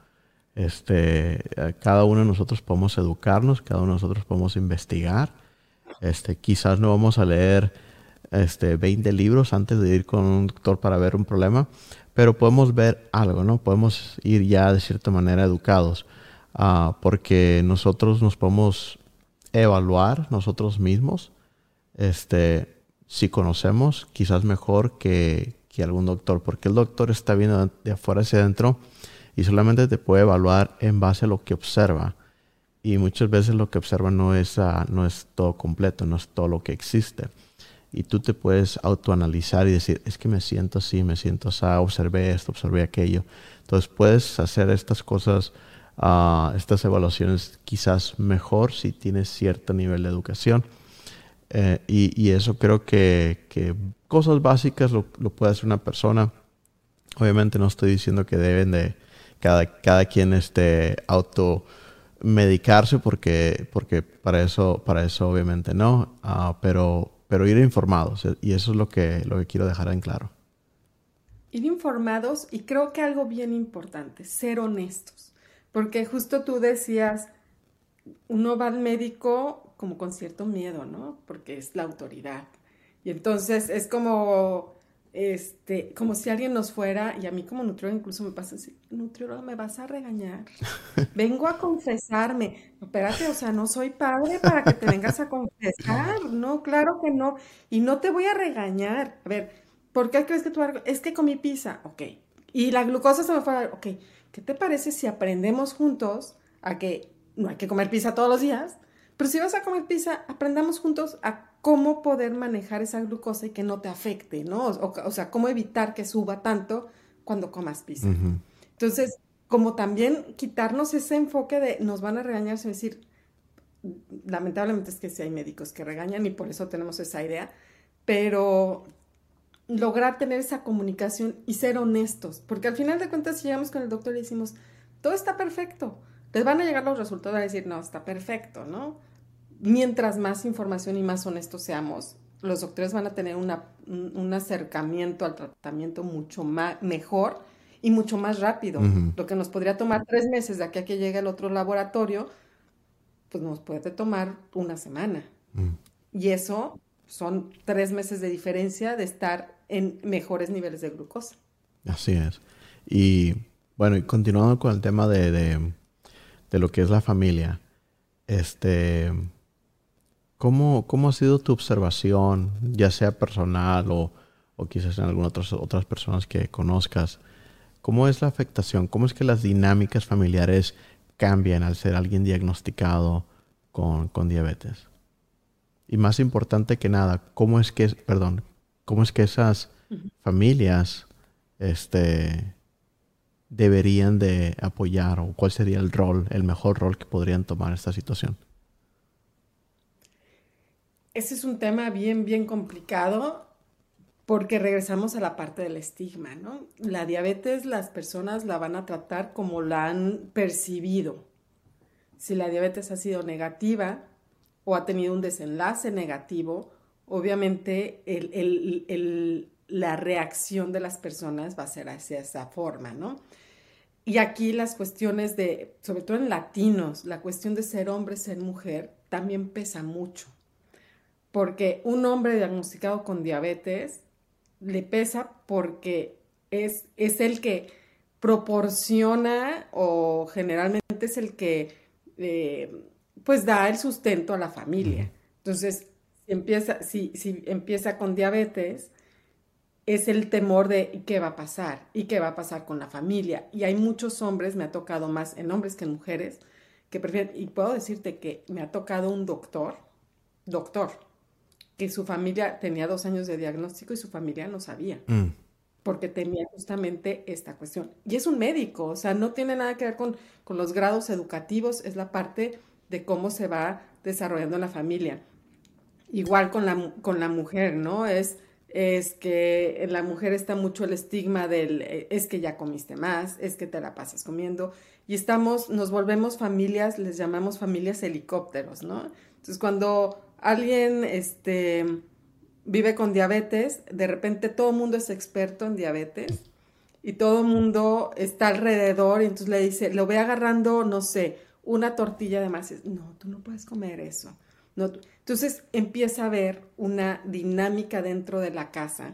Este, cada uno de nosotros podemos educarnos, cada uno de nosotros podemos investigar. Este, quizás no vamos a leer este, veinte libros antes de ir con un doctor para ver un problema, pero podemos ver algo, ¿no? Podemos ir ya de cierta manera educados. Uh, porque nosotros nos podemos evaluar nosotros mismos, este, si conocemos, quizás mejor que, que algún doctor, porque el doctor está viendo de afuera hacia adentro y solamente te puede evaluar en base a lo que observa, y muchas veces lo que observa no es, uh, no es todo completo, no es todo lo que existe, y tú te puedes autoanalizar y decir, es que me siento así, me siento así, observé esto, observé aquello. Entonces puedes hacer estas cosas, Uh, estas evaluaciones quizás mejor si tienes cierto nivel de educación, eh, y, y eso creo que, que cosas básicas lo, lo puede hacer una persona. Obviamente no estoy diciendo que deben de cada, cada quien este, automedicarse, porque, porque para eso, para eso obviamente no, uh, pero, pero ir informados, y eso es lo que, lo que quiero dejar en claro. Ir informados, y creo que algo bien importante, ser honestos. Porque justo tú decías, uno va al médico como con cierto miedo, ¿no? Porque es la autoridad. Y entonces es como, este, como si alguien nos fuera, y a mí como nutrióloga incluso me pasa así, nutrióloga, ¿me vas a regañar? Vengo a confesarme. Espérate, o sea, no soy padre para que te vengas a confesar. No, claro que no. Y no te voy a regañar. A ver, ¿por qué crees que tú... Es que comí pizza. Ok. Y la glucosa se me fue a... Ok. ¿Qué te parece si aprendemos juntos a que no hay que comer pizza todos los días? Pero si vas a comer pizza, aprendamos juntos a cómo poder manejar esa glucosa y que no te afecte, ¿no? O, o sea, cómo evitar que suba tanto cuando comas pizza. Uh-huh. Entonces, como también quitarnos ese enfoque de nos van a regañar, es decir, lamentablemente es que sí hay médicos que regañan y por eso tenemos esa idea, pero lograr tener esa comunicación y ser honestos, porque al final de cuentas si llegamos con el doctor y le decimos, todo está perfecto, les van a llegar los resultados a decir, no, está perfecto, ¿no? Mientras más información y más honestos seamos, los doctores van a tener una, un acercamiento al tratamiento mucho más, mejor y mucho más rápido. Uh-huh. Lo que nos podría tomar tres meses de aquí a que llegue el otro laboratorio, pues nos puede tomar una semana. Uh-huh. Y eso son tres meses de diferencia de estar en mejores niveles de glucosa. Así es. Y bueno, y continuando con el tema de, de, de lo que es la familia, este, ¿cómo, cómo ha sido tu observación, ya sea personal o, o quizás en algunas otras, otras personas que conozcas, ¿Cómo es la afectación? ¿Cómo es que las dinámicas familiares cambian al ser alguien diagnosticado con, con diabetes? Y más importante que nada, ¿cómo es que, perdón, cómo es que esas familias este, deberían de apoyar o cuál sería el rol, el mejor rol que podrían tomar en esta situación? Ese es un tema bien, bien complicado porque regresamos a la parte del estigma, ¿no? La diabetes las personas la van a tratar como la han percibido. Si la diabetes ha sido negativa o ha tenido un desenlace negativo, obviamente el, el, el, la reacción de las personas va a ser hacia esa forma, ¿no? Y aquí las cuestiones de, sobre todo en latinos, la cuestión de ser hombre, ser mujer, también pesa mucho. Porque un hombre diagnosticado con diabetes le pesa porque es, es el que proporciona o generalmente es el que eh, pues da el sustento a la familia. Entonces, si empieza, si, si empieza con diabetes, es el temor de qué va a pasar y qué va a pasar con la familia. Y hay muchos hombres, me ha tocado más en hombres que en mujeres, que prefieren, y puedo decirte que me ha tocado un doctor, doctor, que su familia tenía dos años de diagnóstico y su familia no sabía, Mm. porque temía justamente esta cuestión. Y es un médico, o sea, no tiene nada que ver con, con los grados educativos, es la parte de cómo se va desarrollando la familia. Igual con la, con la mujer, ¿no? Es, es que en la mujer está mucho el estigma del, eh, es que ya comiste más, es que te la pasas comiendo, y estamos, nos volvemos familias, les llamamos familias helicópteros, ¿no? Entonces, cuando alguien, este, vive con diabetes, de repente todo el mundo es experto en diabetes, y todo el mundo está alrededor, y entonces le dice, lo ve agarrando, no sé, una tortilla de más, y dice, no, tú no puedes comer eso. No, tú- entonces empieza a haber una dinámica dentro de la casa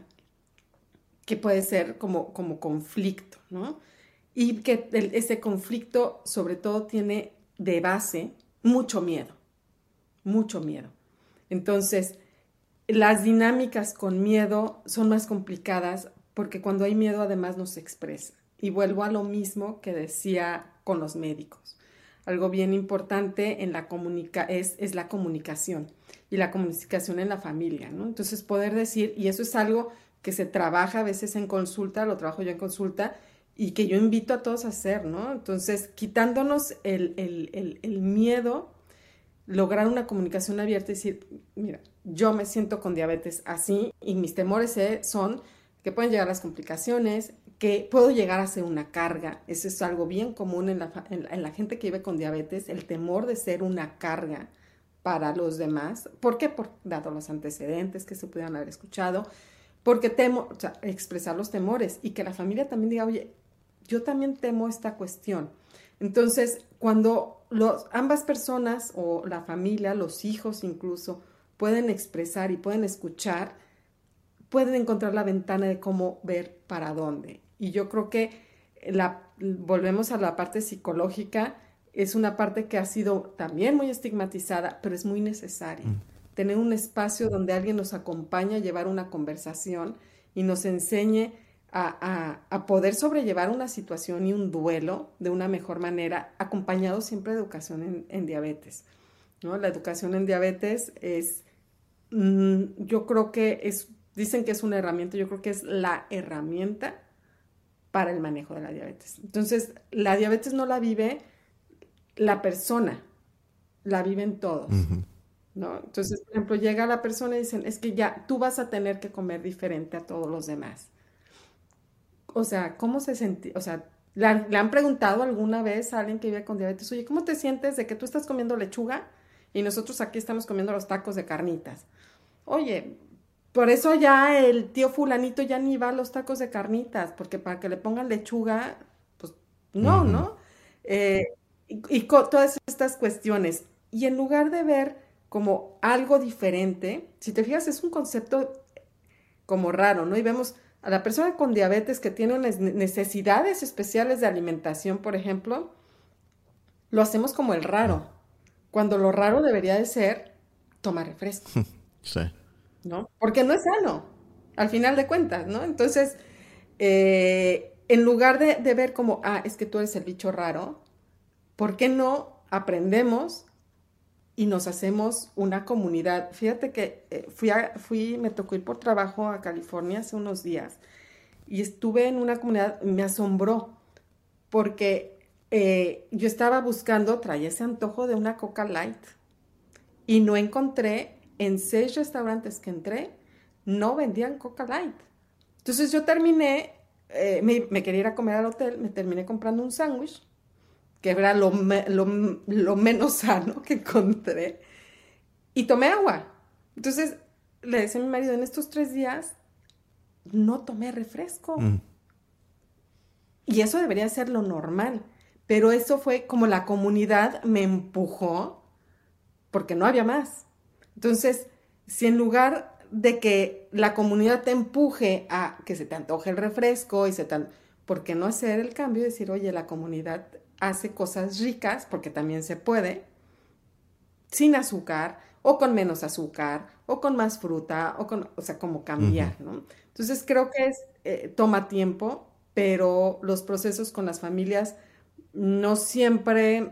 que puede ser como, como conflicto, ¿no? Y que el- ese conflicto sobre todo tiene de base mucho miedo, mucho miedo. Entonces, las dinámicas con miedo son más complicadas porque cuando hay miedo además no se expresa. Y vuelvo a lo mismo que decía con los médicos. Algo bien importante en la comunica es, es la comunicación y la comunicación en la familia, ¿no? Entonces poder decir, y eso es algo que se trabaja a veces en consulta, lo trabajo yo en consulta, y que yo invito a todos a hacer, ¿no? Entonces, quitándonos el, el, el, el miedo, lograr una comunicación abierta y decir, mira, yo me siento con diabetes así y mis temores eh, son que pueden llegar las complicaciones, que puedo llegar a ser una carga. Eso es algo bien común en la, en, en la gente que vive con diabetes, el temor de ser una carga para los demás. ¿Por qué? Por, dado los antecedentes que se pudieran haber escuchado, porque temo, o sea, expresar los temores y que la familia también diga, oye, yo también temo esta cuestión. Entonces, cuando los, ambas personas o la familia, los hijos incluso, pueden expresar y pueden escuchar, pueden encontrar la ventana de cómo ver para dónde. Y yo creo que la, volvemos a la parte psicológica, es una parte que ha sido también muy estigmatizada, pero es muy necesaria. Mm. Tener un espacio donde alguien nos acompaña a llevar una conversación y nos enseñe a, a, a poder sobrellevar una situación y un duelo de una mejor manera, acompañado siempre de educación en, en diabetes, ¿no? La educación en diabetes es, mm, yo creo que es, dicen que es una herramienta, yo creo que es la herramienta para el manejo de la diabetes. Entonces, la diabetes no la vive la persona, la viven todos, Ujú. ¿no? Entonces, por ejemplo, llega la persona y dicen, es que ya tú vas a tener que comer diferente a todos los demás. O sea, ¿cómo se sentía? O sea, ¿le han, le han preguntado alguna vez a alguien que vive con diabetes, oye, ¿cómo te sientes de que tú estás comiendo lechuga y nosotros aquí estamos comiendo los tacos de carnitas? Oye, por eso ya el tío fulanito ya ni va a los tacos de carnitas, porque para que le pongan lechuga, pues no, Ujú. ¿no? Eh, y y co- todas estas cuestiones. Y en lugar de ver como algo diferente, si te fijas, es un concepto como raro, ¿no? Y vemos a la persona con diabetes que tiene unas ne- necesidades especiales de alimentación, por ejemplo, lo hacemos como el raro, cuando lo raro debería de ser tomar refresco, Sí. ¿no? Porque no es sano, al final de cuentas, ¿no? Entonces, eh, en lugar de, de ver como, ah, es que tú eres el bicho raro, ¿por qué no aprendemos y nos hacemos una comunidad? Fíjate que eh, fui, a, fui, me tocó ir por trabajo a California hace unos días y estuve en una comunidad, me asombró, porque eh, yo estaba buscando, traía ese antojo de una Coca Light y no encontré, en seis restaurantes que entré, no vendían Coca Light. Entonces yo terminé, eh, me, me quería ir a comer al hotel, me terminé comprando un sándwich, que era lo, me, lo, lo menos sano que encontré, y tomé agua. Entonces le decía a mi marido, en estos tres días no tomé refresco. Mm. Y eso debería ser lo normal. Pero eso fue como la comunidad me empujó porque no había más. Entonces, si en lugar de que la comunidad te empuje a que se te antoje el refresco y se te... ¿Por qué no hacer el cambio y decir, oye, la comunidad hace cosas ricas, porque también se puede, sin azúcar, o con menos azúcar, o con más fruta, o con, o sea, como cambiar, ¿no? Entonces creo que es, eh, toma tiempo, pero los procesos con las familias no siempre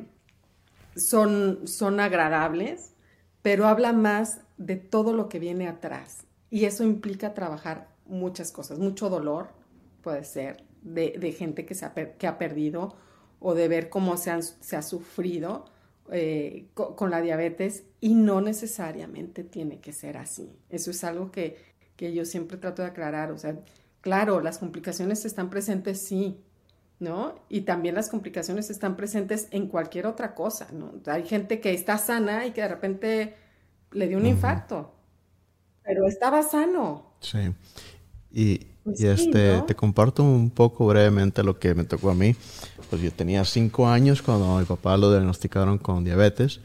son, son agradables, pero habla más de todo lo que viene atrás. Y eso implica trabajar muchas cosas, mucho dolor, puede ser, de, de gente que, se ha, que ha perdido, o de ver cómo se, han, se ha sufrido eh, con, con la diabetes, y no necesariamente tiene que ser así. Eso es algo que, que yo siempre trato de aclarar. O sea, claro, las complicaciones están presentes, sí, ¿no? Y también las complicaciones están presentes en cualquier otra cosa, ¿no? Hay gente que está sana y que de repente le dio un uh-huh. infarto, pero estaba sano. Sí. Y, pues y este, sí, ¿no? Te comparto un poco brevemente lo que me tocó a mí. Pues yo tenía cinco años cuando mi papá lo diagnosticaron con diabetes.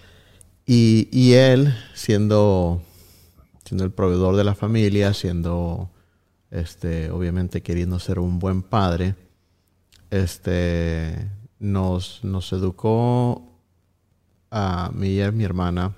Y, y él, siendo, siendo el proveedor de la familia, siendo, este, obviamente queriendo ser un buen padre, este, nos, nos educó a mí y a mi hermana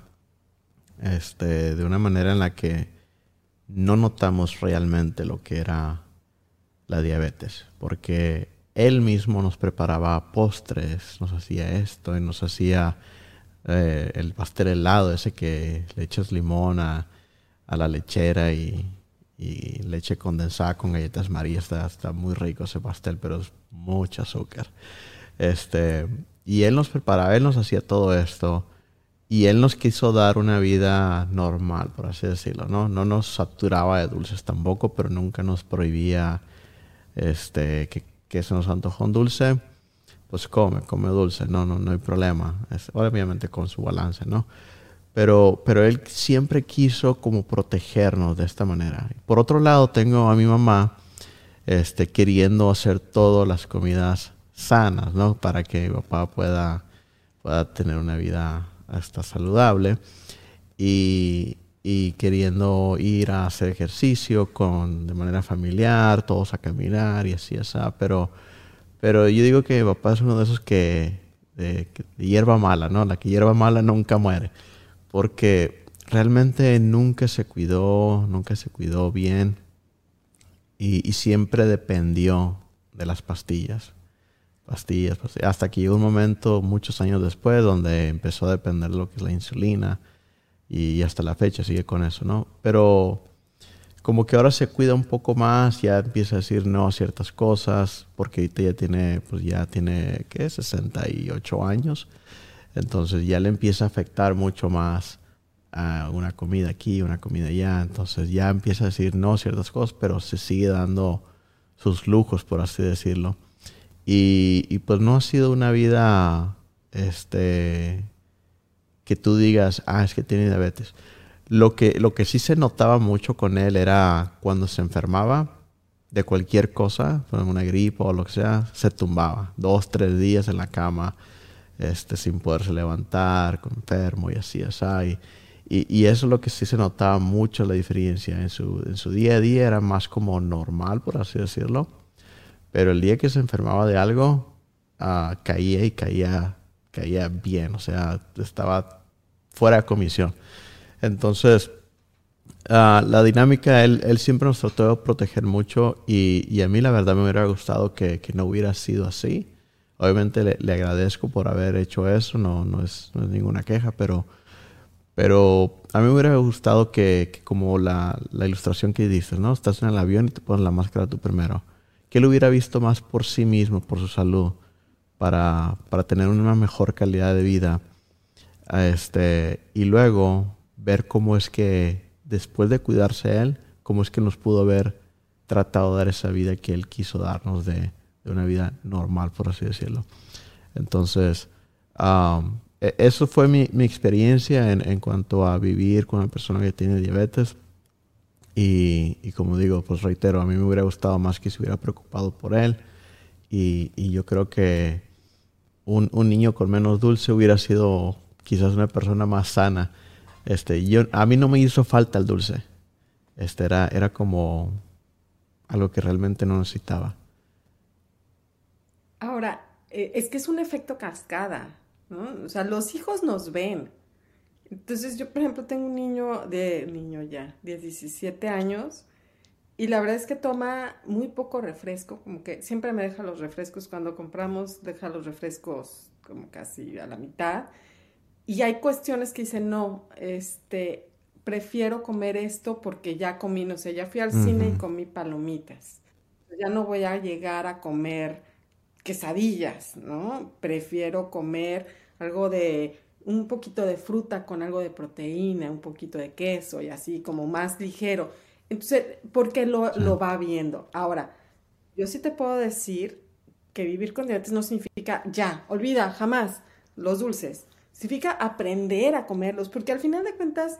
este, de una manera en la que no notamos realmente lo que era la diabetes, porque él mismo nos preparaba postres, nos hacía esto y nos hacía eh, el pastel helado, ese que le echas limón a, a la lechera y, y leche condensada con galletas María. Está, está muy rico ese pastel, pero es mucho azúcar. Este, y él nos preparaba, él nos hacía todo esto. Y él nos quiso dar una vida normal, por así decirlo, ¿no? No nos saturaba de dulces tampoco, pero nunca nos prohibía este, que, que se nos antojó un dulce. Pues come, come dulce, no, no, no hay problema. Es, obviamente con su balance, ¿no? Pero, pero él siempre quiso como protegernos de esta manera. Por otro lado, tengo a mi mamá este, queriendo hacer todas las comidas sanas, ¿no? Para que mi papá pueda, pueda tener una vida hasta saludable, y, y queriendo ir a hacer ejercicio con, de manera familiar, todos a caminar y así, así. Pero, pero yo digo que mi papá es uno de esos que de, de hierba mala, ¿no? La que hierba mala nunca muere, porque realmente nunca se cuidó, nunca se cuidó bien, y, y siempre dependió de las pastillas. Pastillas, pastillas, hasta que llegó un momento, muchos años después, donde empezó a depender de lo que es la insulina, y hasta la fecha sigue con eso, ¿no? Pero como que ahora se cuida un poco más, ya empieza a decir no a ciertas cosas, porque ahorita ya tiene, pues ya tiene, ¿qué? sesenta y ocho años. Entonces ya le empieza a afectar mucho más a una comida aquí, una comida allá. Entonces ya empieza a decir no a ciertas cosas, pero se sigue dando sus lujos, por así decirlo. Y, y pues no ha sido una vida este, que tú digas, ah, es que tiene diabetes. Lo que, lo que sí se notaba mucho con él era cuando se enfermaba de cualquier cosa, una gripe o lo que sea, se tumbaba. Dos, tres días en la cama, este, sin poderse levantar, enfermo y así, así. Y, y eso es lo que sí se notaba mucho la diferencia. En su, en su día a día era más como normal, por así decirlo. Pero el día que se enfermaba de algo, uh, caía y caía, caía bien. O sea, estaba fuera de comisión. Entonces, Uh, la dinámica, él, él siempre nos trató de proteger mucho y, y a mí la verdad me hubiera gustado que, que no hubiera sido así. Obviamente le, le agradezco por haber hecho eso, no, no, es, no es ninguna queja, pero, pero a mí me hubiera gustado que, que como la, la ilustración que dices, ¿no? Estás en el avión y te pones la máscara tú primero. Que él hubiera visto más por sí mismo, por su salud, para, para tener una mejor calidad de vida. Este, y luego ver cómo es que después de cuidarse él, cómo es que nos pudo haber tratado de dar esa vida que él quiso darnos de, de una vida normal, por así decirlo. Entonces, um, eso fue mi, mi experiencia en, en cuanto a vivir con una persona que tiene diabetes. Y, y como digo, pues reitero, a mí me hubiera gustado más que se hubiera preocupado por él. Y, y yo creo que un, un niño con menos dulce hubiera sido quizás una persona más sana. Este, yo, a mí no me hizo falta el dulce. Este, era, era como algo que realmente no necesitaba. Ahora, eh, es que es un efecto cascada, ¿no? O sea, los hijos nos ven. Entonces, yo, por ejemplo, tengo un niño de, niño ya, de diecisiete años, y la verdad es que toma muy poco refresco, como que siempre me deja los refrescos cuando compramos, deja los refrescos como casi a la mitad. Y hay cuestiones que dicen, no, este, prefiero comer esto porque ya comí, no sé, ya fui al cine y Uh-huh. comí palomitas. Ya no voy a llegar a comer quesadillas, ¿no? Prefiero comer algo de, un poquito de fruta con algo de proteína, un poquito de queso y así como más ligero. Entonces, porque lo, Sí. lo va viendo. Ahora, yo sí te puedo decir que vivir con diabetes no significa ya, olvida, jamás los dulces. Significa aprender a comerlos, porque al final de cuentas,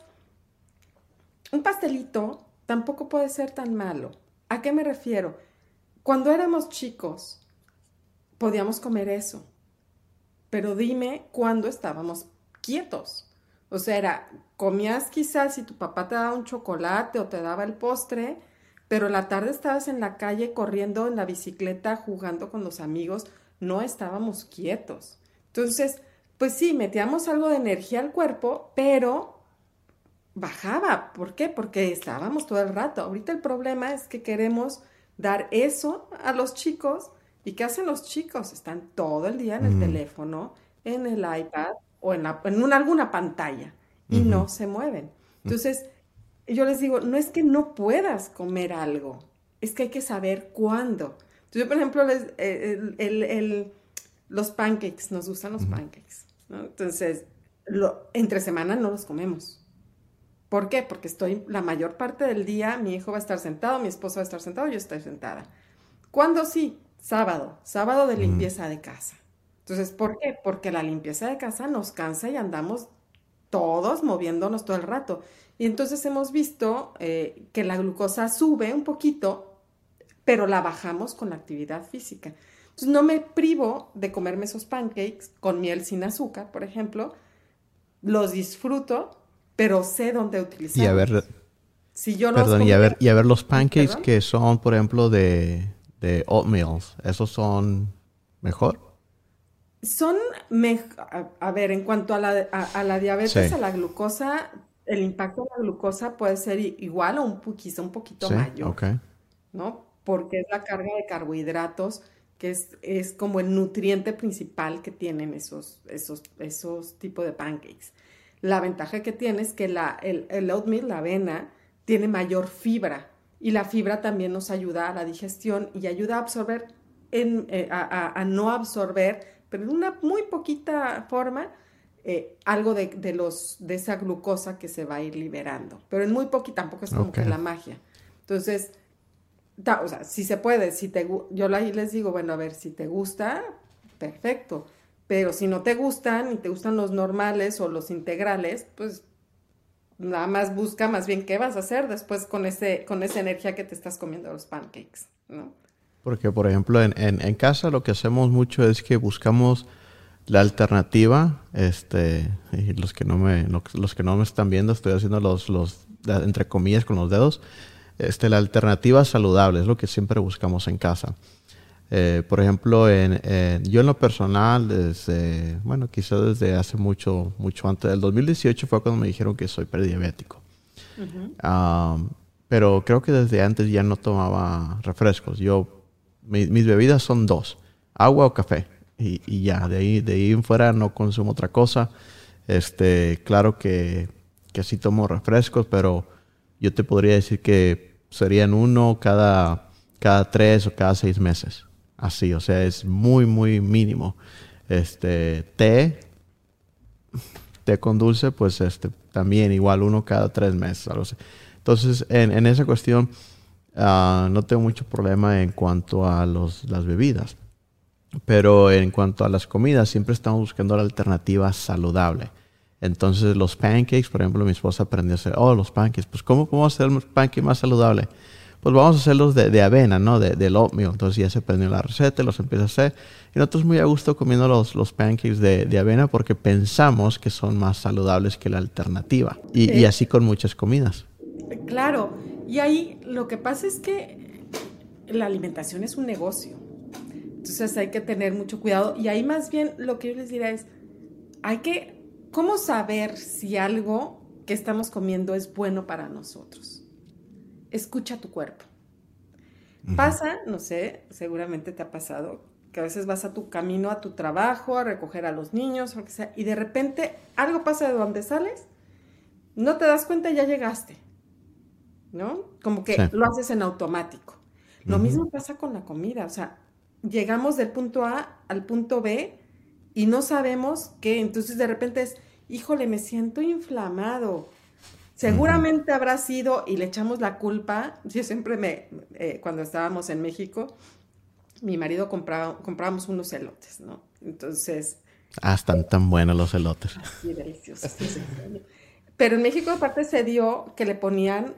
un pastelito tampoco puede ser tan malo. ¿A qué me refiero? Cuando éramos chicos, podíamos comer eso, pero dime cuándo estábamos quietos. O sea, era, comías quizás si tu papá te daba un chocolate o te daba el postre, pero en la tarde estabas en la calle corriendo en la bicicleta, jugando con los amigos, no estábamos quietos. Entonces, pues sí, metíamos algo de energía al cuerpo, pero bajaba. ¿Por qué? Porque estábamos todo el rato. Ahorita el problema es que queremos dar eso a los chicos. ¿Y qué hacen los chicos? Están todo el día en el Mm. teléfono, en el iPad o en, la, en una, alguna pantalla y Uh-huh. no se mueven. Entonces, yo les digo, no es que no puedas comer algo, es que hay que saber cuándo. Entonces, yo, por ejemplo, les, eh, el, el, el, los pancakes, nos gustan los Uh-huh. pancakes, ¿no? Entonces, lo, entre semana no los comemos. ¿Por qué? Porque estoy la mayor parte del día, mi hijo va a estar sentado, mi esposo va a estar sentado, yo estoy sentada. ¿Cuándo sí? Sábado, sábado de Uh-huh. limpieza de casa. Entonces, ¿por qué? Porque la limpieza de casa nos cansa y andamos todos moviéndonos todo el rato. Y entonces hemos visto eh, que la glucosa sube un poquito, pero la bajamos con la actividad física. Entonces, no me privo de comerme esos pancakes con miel sin azúcar, por ejemplo, los disfruto, pero sé dónde Y a ver, utilizarlos. Si yo los perdón, y a comiera, ver, y a ver los pancakes perdón, que son, por ejemplo, de, de oatmeal, ¿esos son mejor? son, me, a, a ver, en cuanto a la, a, a la diabetes, Sí, a la glucosa, el impacto de la glucosa puede ser i- igual o un, quizá un poquito sí, mayor, ok. ¿no? Porque es la carga de carbohidratos que es, es como el nutriente principal que tienen esos, esos, esos tipos de pancakes. La ventaja que tiene es que la, el, el oatmeal, la avena, tiene mayor fibra y la fibra también nos ayuda a la digestión y ayuda a absorber, en, eh, a, a, a no absorber, pero en una muy poquita forma, eh, algo de, de, los, de esa glucosa que se va a ir liberando. Pero en muy poquito, tampoco es como Ok. que la magia. Entonces, ta- o sea, si se puede, si te, gu- yo la- les digo, bueno, a ver, si te gusta, perfecto. Pero si no te gustan y te gustan los normales o los integrales, pues nada más busca más bien qué vas a hacer después con ese, con esa energía que te estás comiendo los pancakes, ¿no? Porque, por ejemplo, en, en, en casa lo que hacemos mucho es que buscamos la alternativa. Este, y los que no me, los, los que no me están viendo, estoy haciendo los, los, entre comillas, con los dedos. Este, la alternativa saludable es lo que siempre buscamos en casa. Eh, por ejemplo, en, en- yo en lo personal, desde, bueno, quizás desde hace mucho, mucho antes del dos mil dieciocho fue cuando me dijeron que soy prediabético. Uh-huh. Um, pero creo que desde antes ya no tomaba refrescos. Yo, mi, mis bebidas son dos, agua o café. Y, y ya, de ahí, de ahí en fuera no consumo otra cosa. Este, claro que, que sí tomo refrescos, pero yo te podría decir que serían uno cada, cada tres o cada seis meses. Así, o sea, es muy, muy mínimo. Este, té, té con dulce, pues este, también igual uno cada tres meses, algo así. Entonces, en, en esa cuestión, uh, no tengo mucho problema en cuanto a los, las bebidas. Pero en cuanto a las comidas, siempre estamos buscando la alternativa saludable. Entonces, los pancakes, por ejemplo, mi esposa aprendió a hacer, oh, los pancakes, pues, ¿cómo podemos hacer los pancakes más saludables? Pues vamos a hacerlos de, de avena, ¿no? De, del oatmeal. Entonces ya se aprendió la receta, los empieza a hacer. Y nosotros muy a gusto comiendo los, los pancakes de, de avena porque pensamos que son más saludables que la alternativa. Y, sí. y así con muchas comidas. Claro. Y ahí lo que pasa es que la alimentación es un negocio. Entonces hay que tener mucho cuidado. Y ahí más bien lo que yo les diría es, hay que, ¿cómo saber si algo que estamos comiendo es bueno para nosotros? Escucha tu cuerpo. Uh-huh. Pasa, no sé, seguramente te ha pasado, que a veces vas a tu camino, a tu trabajo, a recoger a los niños, o lo que sea, y de repente algo pasa de donde sales, no te das cuenta y ya llegaste, ¿no? Como que sí. Lo haces en automático. Lo uh-huh. mismo pasa con la comida, o sea, llegamos del punto A al punto B y no sabemos qué, entonces de repente es, híjole, me siento inflamado. Seguramente uh-huh. habrá sido, y le echamos la culpa, yo siempre me, eh, cuando estábamos en México, mi marido compraba, comprábamos unos elotes, ¿no? Entonces... Ah, están tan buenos los elotes. Sí, deliciosos. Sí, sí. Pero en México aparte se dio que le ponían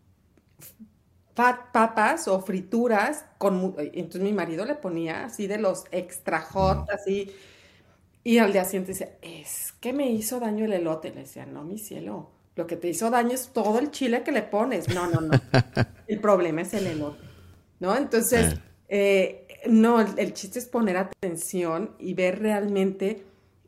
fat, papas o frituras, con, entonces mi marido le ponía así de los extra hot, uh-huh. así, y al día siguiente decía, es que me hizo daño el elote. Le decía, no, mi cielo, lo que te hizo daño es todo el chile que le pones. No, no, no. El problema es el elote, ¿no? Entonces, eh, no, el, el chiste es poner atención y ver realmente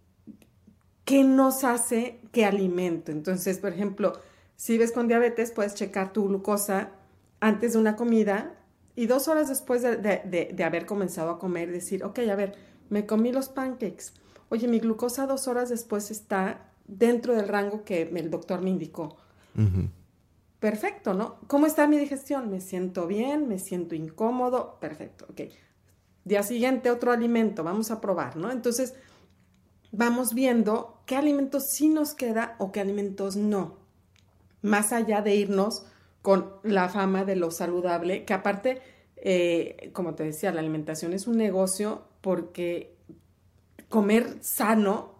qué nos hace qué alimento. Entonces, por ejemplo, si ves con diabetes, puedes checar tu glucosa antes de una comida y dos horas después de, de, de, de haber comenzado a comer, decir, ok, a ver, me comí los pancakes. Oye, mi glucosa dos horas después está dentro del rango que el doctor me indicó. Uh-huh. Perfecto, ¿no? ¿Cómo está mi digestión? Me siento bien, me siento incómodo. Perfecto, ok. Día siguiente, otro alimento, vamos a probar, ¿no? Entonces, vamos viendo qué alimentos sí nos queda o qué alimentos no. Más allá de irnos con la fama de lo saludable, que aparte, eh, como te decía, la alimentación es un negocio porque comer sano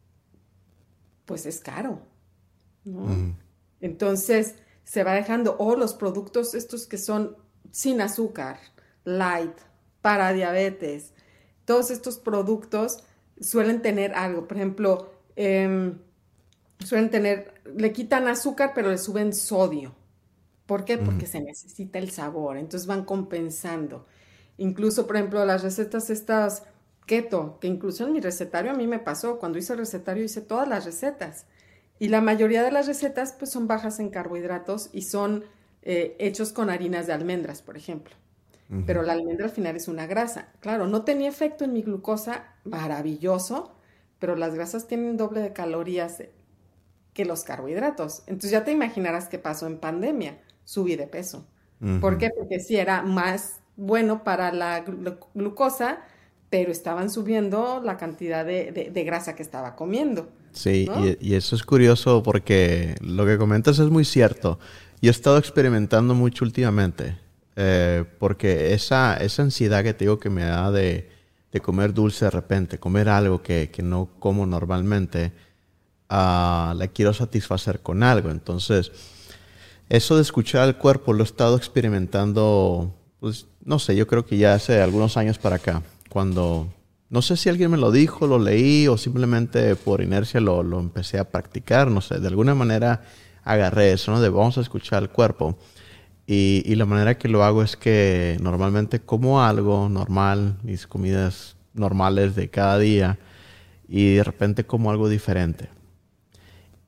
pues es caro, ¿no? Mm. Entonces, se va dejando, o los productos estos que son sin azúcar, light, para diabetes, todos estos productos suelen tener algo, por ejemplo, eh, suelen tener, le quitan azúcar, pero le suben sodio. ¿Por qué? Mm. Porque se necesita el sabor, entonces van compensando. Incluso, por ejemplo, las recetas estas keto, que incluso en mi recetario a mí me pasó, cuando hice el recetario hice todas las recetas y la mayoría de las recetas pues son bajas en carbohidratos y son eh, hechos con harinas de almendras, por ejemplo, uh-huh. pero la almendra al final es una grasa, claro, no tenía efecto en mi glucosa, maravilloso, pero las grasas tienen doble de calorías que los carbohidratos, entonces ya te imaginarás qué pasó en pandemia, subí de peso, uh-huh. ¿por qué? Porque sí era más bueno para la glu- glucosa, pero estaban subiendo la cantidad de, de, de grasa que estaba comiendo. Sí, ¿no? y, y eso es curioso porque lo que comentas es muy cierto. Yo he estado experimentando mucho últimamente, eh, porque esa, esa ansiedad que te digo que me da de, de comer dulce de repente, comer algo que, que no como normalmente, uh, la quiero satisfacer con algo. Entonces, eso de escuchar al cuerpo lo he estado experimentando, pues, no sé, yo creo que ya hace algunos años para acá. Cuando, no sé si alguien me lo dijo, lo leí o simplemente por inercia lo, lo empecé a practicar, no sé, de alguna manera agarré eso, ¿no? De vamos a escuchar al cuerpo. Y, y la manera que lo hago es que normalmente como algo normal, mis comidas normales de cada día, y de repente como algo diferente.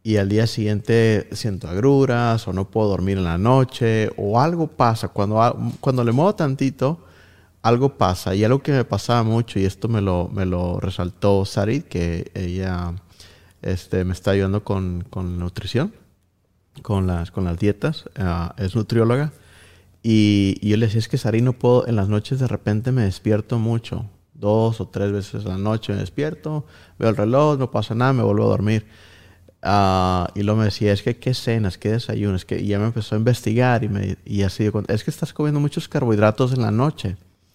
y al día siguiente siento agruras o no puedo dormir en la noche o algo pasa. Cuando, cuando le muevo tantito, algo pasa. Y algo que me pasaba mucho, y esto me lo, me lo resaltó Sarit, que ella este, me está ayudando con, con nutrición, con las, con las dietas. Uh, es nutrióloga. Y, y yo le decía, es que Sarit, no puedo, en las noches de repente me despierto mucho. Dos o tres veces a la noche me despierto, veo el reloj, no pasa nada, me vuelvo a dormir. Uh, y luego me decía, es que qué cenas, qué desayunos, que y ya me empezó a investigar y, me, y así, es que estás comiendo muchos carbohidratos en la noche.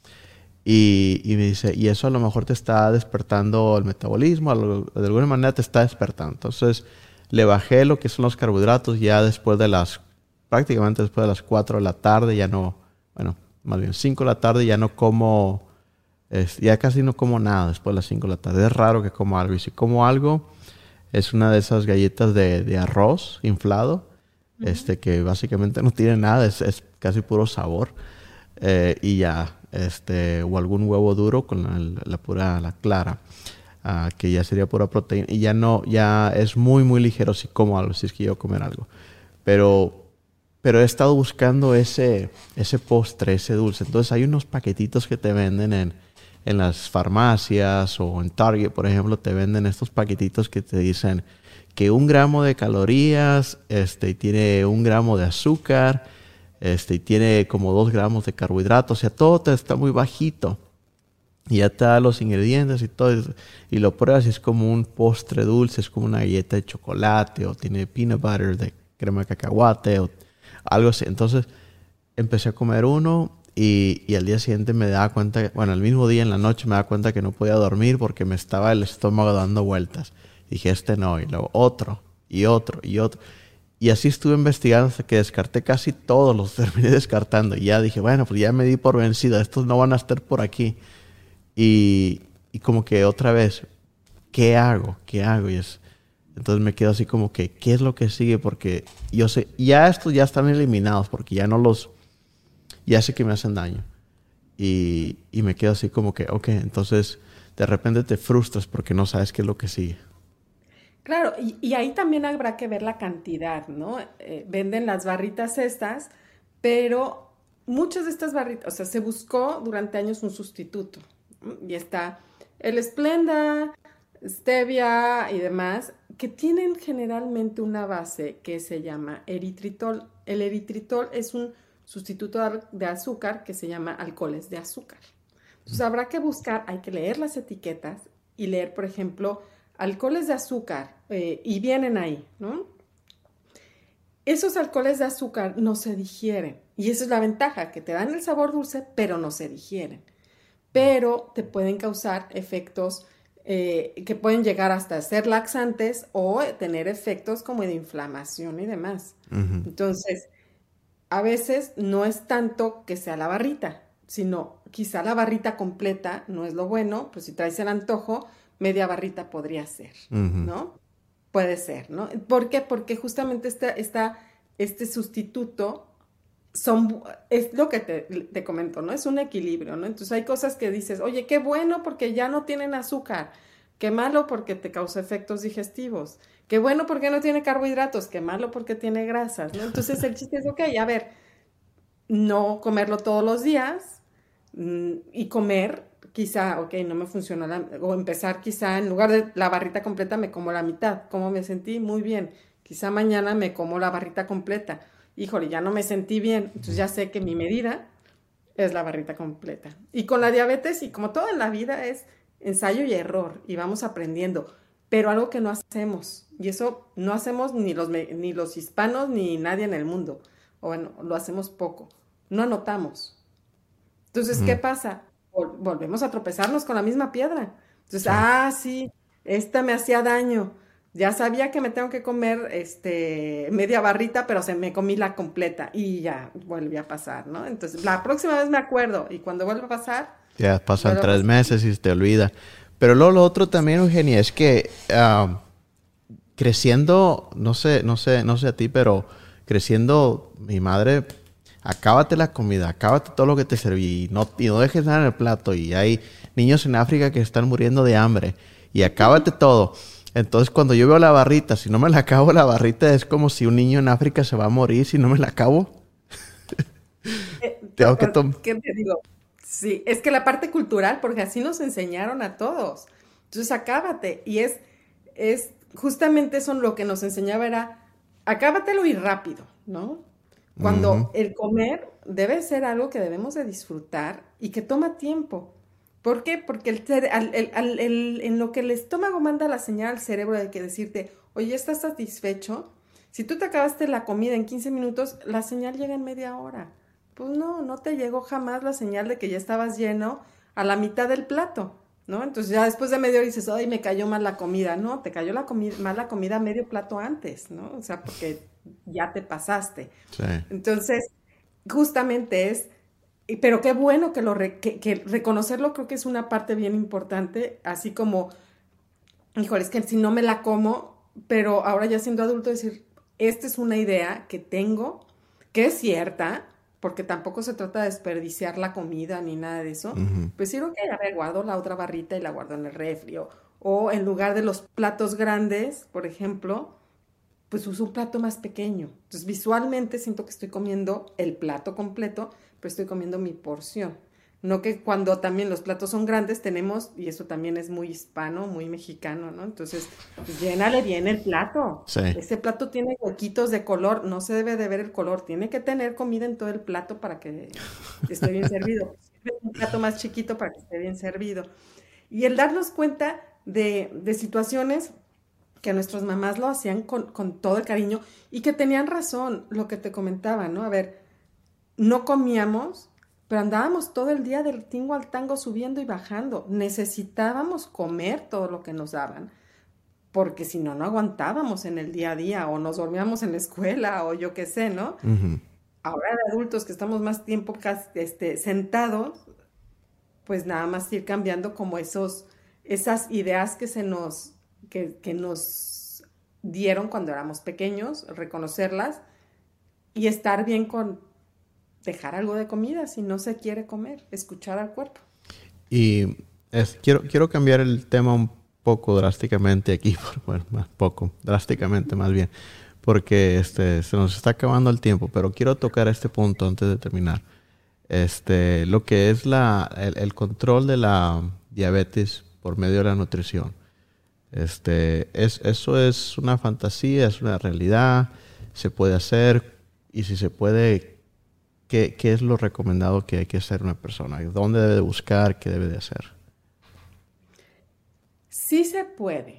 Y, y me dice, y eso a lo mejor te está despertando el metabolismo, de alguna manera te está despertando. Entonces le bajé lo que son los carbohidratos ya después de las, prácticamente después de las cuatro de la tarde, ya no, bueno, más bien cinco de la tarde ya no como, es, ya casi no como nada después de las cinco de la tarde. Es raro que como algo, y si como algo es una de esas galletas de, de arroz inflado, uh-huh. este, que básicamente no tiene nada, es, es casi puro sabor. Eh, y ya, este, o algún huevo duro con la, la pura, la clara, uh, que ya sería pura proteína. Y ya no, ya es muy, muy ligero si como algo, si es que yo comer algo. Pero, pero he estado buscando ese, ese postre, ese dulce. Entonces hay unos paquetitos que te venden en, en las farmacias o en Target, por ejemplo, te venden estos paquetitos que te dicen que un gramo de calorías, este, tiene un gramo de azúcar, este, y tiene como dos gramos de carbohidratos. O sea, todo te está muy bajito. Y ya te da los ingredientes y todo. Y lo pruebas y es como un postre dulce, es como una galleta de chocolate, o tiene peanut butter de crema de cacahuate, o algo así. Entonces, empecé a comer uno. Y, y al día siguiente me daba cuenta, bueno, el mismo día en la noche me daba cuenta que no podía dormir porque me estaba el estómago dando vueltas. Dije, este no, y luego otro, y otro, y otro. Y así estuve investigando hasta que descarté casi todos, los terminé descartando. Y ya dije, bueno, pues ya me di por vencido, estos no van a estar por aquí. Y, y como que otra vez, ¿qué hago? ¿Qué hago? Y es, entonces me quedo así como que, ¿qué es lo que sigue? Porque yo sé, ya estos ya están eliminados porque ya no los... ya sé que me hacen daño. Y, y me quedo así como que, ok, entonces de repente te frustras porque no sabes qué es lo que sigue. Claro, y, y ahí también habrá que ver la cantidad, ¿no? Eh, venden las barritas estas, pero muchas de estas barritas, o sea, se buscó durante años un sustituto. Y está el Splenda, Stevia y demás, que tienen generalmente una base que se llama eritritol. El eritritol es un sustituto de azúcar que se llama alcoholes de azúcar. Entonces habrá que buscar, hay que leer las etiquetas y leer, por ejemplo, alcoholes de azúcar, eh, y vienen ahí, ¿no? Esos alcoholes de azúcar no se digieren, y esa es la ventaja, que te dan el sabor dulce, pero no se digieren. Pero te pueden causar efectos eh, que pueden llegar hasta ser laxantes o tener efectos como de inflamación y demás. Uh-huh. Entonces, a veces no es tanto que sea la barrita, sino quizá la barrita completa no es lo bueno, pues si traes el antojo, media barrita podría ser, uh-huh. ¿no? Puede ser, ¿no? ¿Por qué? Porque justamente este, esta, este sustituto son, es lo que te, te comento, ¿no? Es un equilibrio, ¿no? Entonces hay cosas que dices, oye, qué bueno porque ya no tienen azúcar, qué malo porque te causa efectos digestivos, qué bueno porque no tiene carbohidratos, qué malo porque tiene grasas, ¿no? Entonces el chiste es, ok, a ver, no comerlo todos los días mmm, y comer, quizá, ok, no me funcionó, la, o empezar quizá en lugar de la barrita completa me como la mitad, ¿cómo me sentí? Muy bien, quizá mañana me como la barrita completa, híjole, ya no me sentí bien, entonces ya sé que mi medida es la barrita completa. Y con la diabetes, y como todo en la vida, es ensayo y error, y vamos aprendiendo, pero algo que no hacemos, y eso no hacemos ni los, ni los hispanos ni nadie en el mundo, o bueno, lo hacemos poco, no anotamos. Entonces, mm. ¿qué pasa? Vol- volvemos a tropezarnos con la misma piedra. Entonces, sí. ah, sí, esta me hacía daño, ya sabía que me tengo que comer este, media barrita, pero se me comí la completa, y ya vuelve a pasar, ¿no? Entonces, la próxima vez me acuerdo, y cuando vuelve a pasar... Ya pasan tres meses y se te olvida. Pero luego lo otro también, Eugenia, es que uh, creciendo, no sé, no sé, no sé a ti, pero creciendo, mi madre, acábate la comida, acábate todo lo que te serví, y no, y no dejes nada en el plato. Y hay niños en África que están muriendo de hambre, y acábate todo. Entonces, cuando yo veo la barrita, si no me la acabo, la barrita es como si un niño en África se va a morir si no me la acabo. Eh, Tengo que tomar. ¿Qué te digo? Sí, es que la parte cultural, porque así nos enseñaron a todos. Entonces, acábate. Y es, es justamente eso lo que nos enseñaba era, acábatelo y rápido, ¿no? Cuando Ujú. el comer debe ser algo que debemos de disfrutar y que toma tiempo. ¿Por qué? Porque el, cere- al- el- al- el- en lo que el estómago manda la señal al cerebro de que decirte, oye, ¿estás satisfecho? Si tú te acabaste la comida en quince minutos, la señal llega en media hora. Pues no, no te llegó jamás la señal de que ya estabas lleno a la mitad del plato, ¿no? Entonces ya después de media hora dices, ay, me cayó mal la comida. No, te cayó la comida, mal la comida medio plato antes, ¿no? O sea, porque ya te pasaste. Sí. Entonces, justamente es, y- pero qué bueno que lo re- que, que reconocerlo creo que es una parte bien importante, así como, híjole, es que si no me la como, pero ahora ya siendo adulto decir, esta es una idea que tengo, que es cierta, porque tampoco se trata de desperdiciar la comida ni nada de eso, Ujú. pues sí, ok, a ver, guardo la otra barrita y la guardo en el refri, o, o en lugar de los platos grandes, por ejemplo, pues uso un plato más pequeño. Entonces visualmente siento que estoy comiendo el plato completo, pero estoy comiendo mi porción. No que cuando también los platos son grandes tenemos, y eso también es muy hispano, muy mexicano, ¿no? Entonces, pues, llénale bien el plato. Sí. Ese plato tiene huequitos de color, no se debe de ver el color, tiene que tener comida en todo el plato para que esté bien servido. Sirve un plato más chiquito para que esté bien servido. Y el darnos cuenta de, de situaciones que nuestras mamás lo hacían con, con todo el cariño y que tenían razón, lo que te comentaba, ¿no? A ver, no comíamos, pero andábamos todo el día del tingo al tango subiendo y bajando. Necesitábamos comer todo lo que nos daban, porque si no, no aguantábamos en el día a día o nos dormíamos en la escuela o yo qué sé, ¿no? Ujú. Ahora de adultos que estamos más tiempo cas- este, sentados, pues nada más ir cambiando como esos, esas ideas que se nos, que, que nos dieron cuando éramos pequeños, reconocerlas y estar bien con dejar algo de comida si no se quiere comer, escuchar al cuerpo. Y es- quiero, quiero cambiar el tema un poco drásticamente aquí, por- bueno, más poco, drásticamente más bien, porque este, se nos está acabando el tiempo, pero quiero tocar este punto antes de terminar. Este, lo que es la, el, el control de la diabetes por medio de la nutrición. Este, es, eso es una fantasía, es una realidad, se puede hacer, y si se puede, ¿qué, qué es lo recomendado que hay que hacer una persona? ¿Dónde debe de buscar? ¿Qué debe de hacer? Sí se puede.